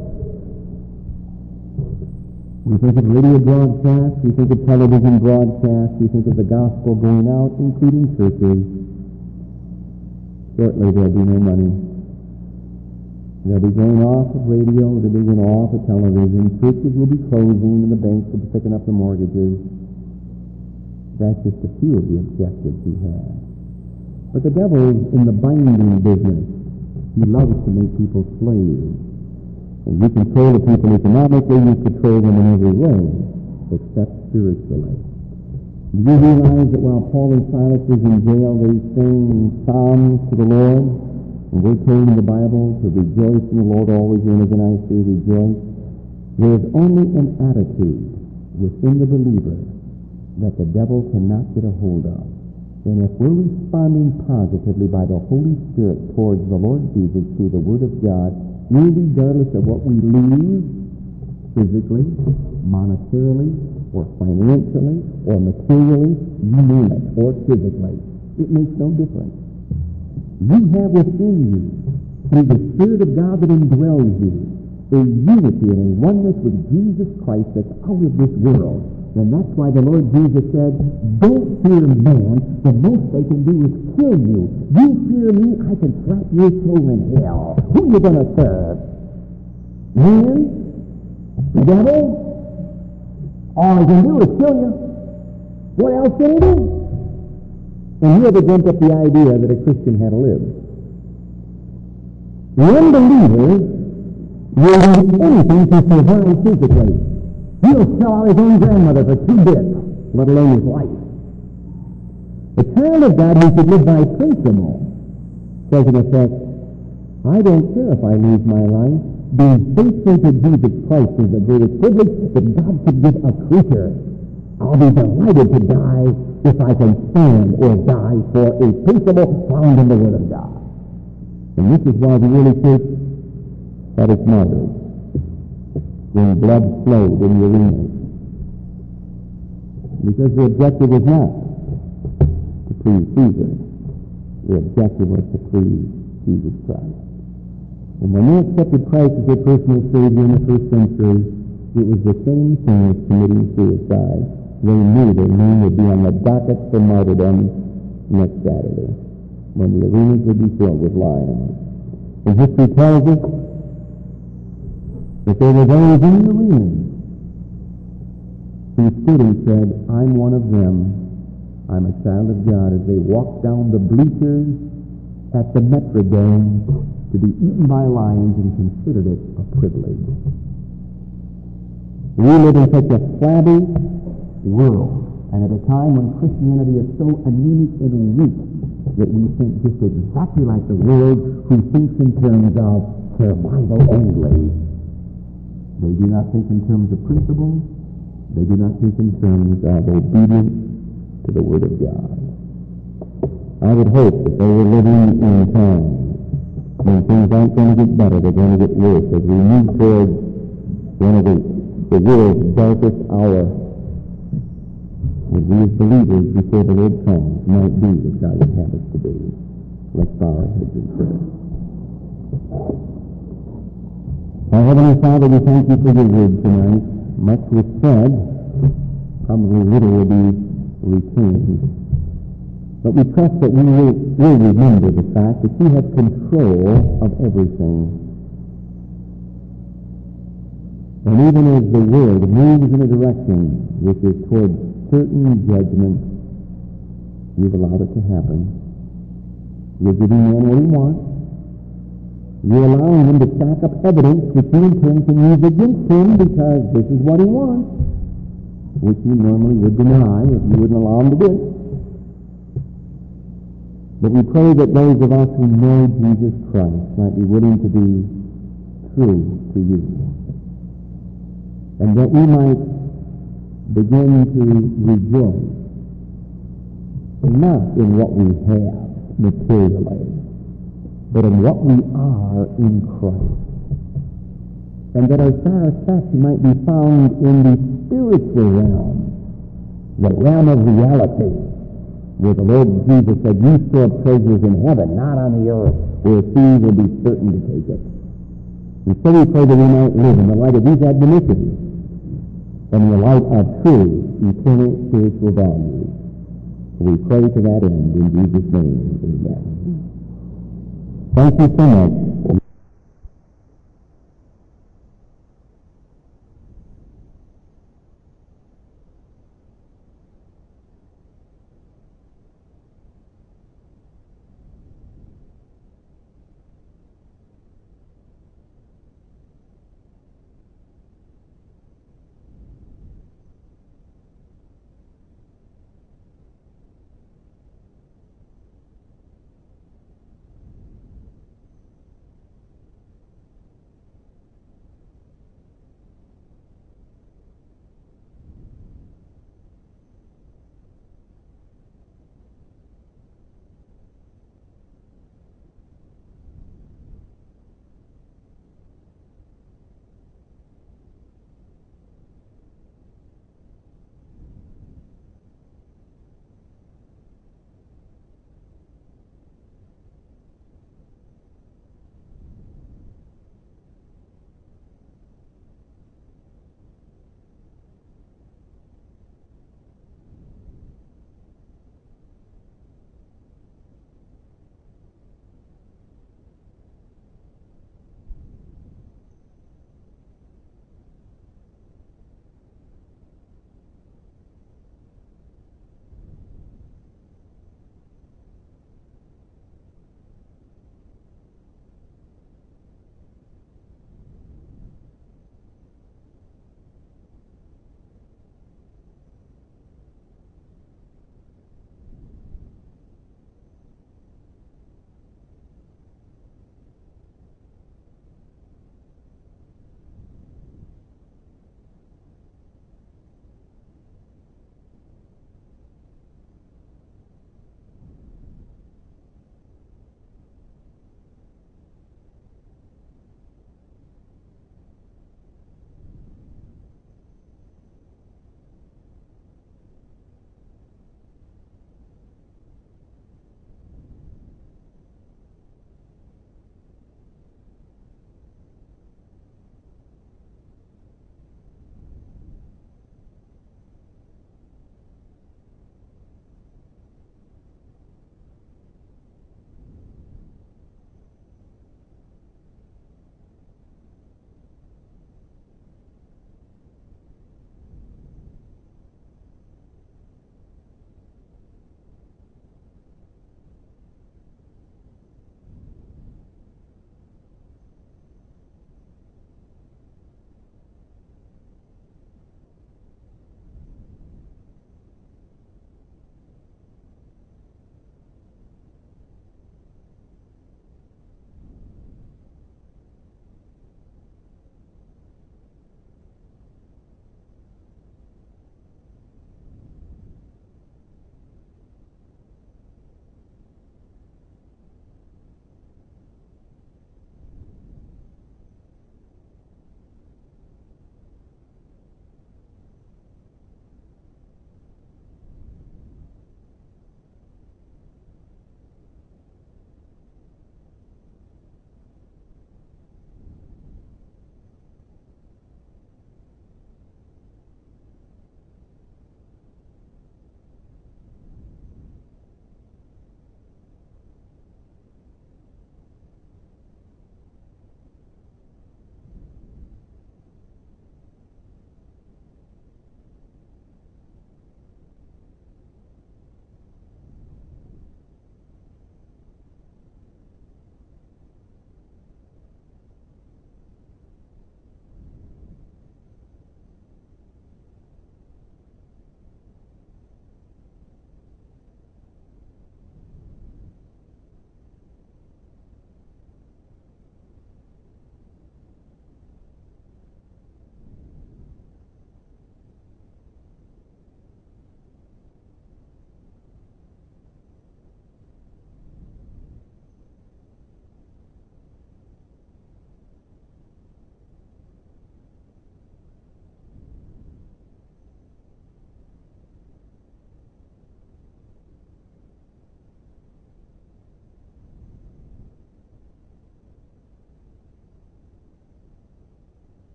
We think of radio broadcasts, we think of television broadcasts, we think of the gospel going out, including churches. Shortly there'll be no money. They'll be going off of radio, they'll be going off of television, churches will be closing, and the banks will be picking up the mortgages. That's just a few of the objectives he has. But the devil's in the binding business. He loves to make people slaves. And you control the people economically, you control them in every way, except spiritually. Do you realize that while Paul and Silas was in jail, they sang psalms to the Lord? And we're told in the Bible to rejoice in the Lord always, and again I say rejoice. There is only an attitude within the believer that the devil cannot get a hold of. And if we're responding positively by the Holy Spirit towards the Lord Jesus through the Word of God, regardless of what we lose physically, monetarily, or financially, or materially, you name it, or physically, it makes no difference. You have within you, through the Spirit of God that indwells you, a unity and a oneness with Jesus Christ that's out of this world. And that's why the Lord Jesus said, don't fear man, the most they can do is kill you. You fear me, I can trap your soul in hell. Who are you going to serve? Man? The devil? All he can do is kill you. What else can he do? And here they dreamt up the idea that a Christian had to live. The unbeliever will do anything to survive physically. He'll sell out his own grandmother for two bits, let alone his life. The child of God who should live by principle says in effect, I don't care if I lose my life. Being faithful to Jesus Christ is the greatest privilege that God could give a creature. I'll be delighted to die if I can stand or die for a principle found in the Word of God. And this is why the early church had its martyrs, when blood flowed in the arenas. Because the objective was not to please Caesar. The objective was to please Jesus Christ. And when they accepted Christ as their personal Savior in the first century, it was the same thing as committing suicide. They knew their name would be on the docket for martyrdom next Saturday, when the arenas would be filled with lions. And history tells us But there were those in the arena who stood and said, I'm one of them. I'm a child of God, as they walked down the bleachers at the Metrodome to be eaten by lions and considered it a privilege. We live in such a flabby world, and at a time when Christianity is so anemic and weak that we think just exactly like the world who thinks in terms of survival only. They do not think in terms of principle. They do not think in terms of obedience to the Word of God. I would hope that they were living in times when things aren't going to get better, they're going to get worse as we move towards one of the, the world's darkest hour. As we as believers before the Lord comes might be what God would have us to be. Let's bow our heads in prayer. Our Heavenly Father, we thank you for your word tonight. Much was said, probably little will be retained. But we trust that we will, will remember the fact that you have control of everything. And even as the world moves in a direction which is toward certain judgment, you've allowed it to happen. You're giving man what he wants. You're allowing him to stack up evidence which you in turn can use against him because this is what he wants, which you normally would deny if you wouldn't allow him to do it. But we pray that those of us who know Jesus Christ might be willing to be true to you, and that we might begin to rejoice not in what we have materially, but in what we are in Christ. And that our satisfaction might be found in the spiritual realm, the realm of reality, where the Lord Jesus said, you store up treasures in heaven, not on the earth, where thieves will be certain to take it. And so we pray that we might live in the light of these admonitions, and in the light of true, eternal spiritual values. We pray to that end in Jesus' name. Amen. Thank you so much.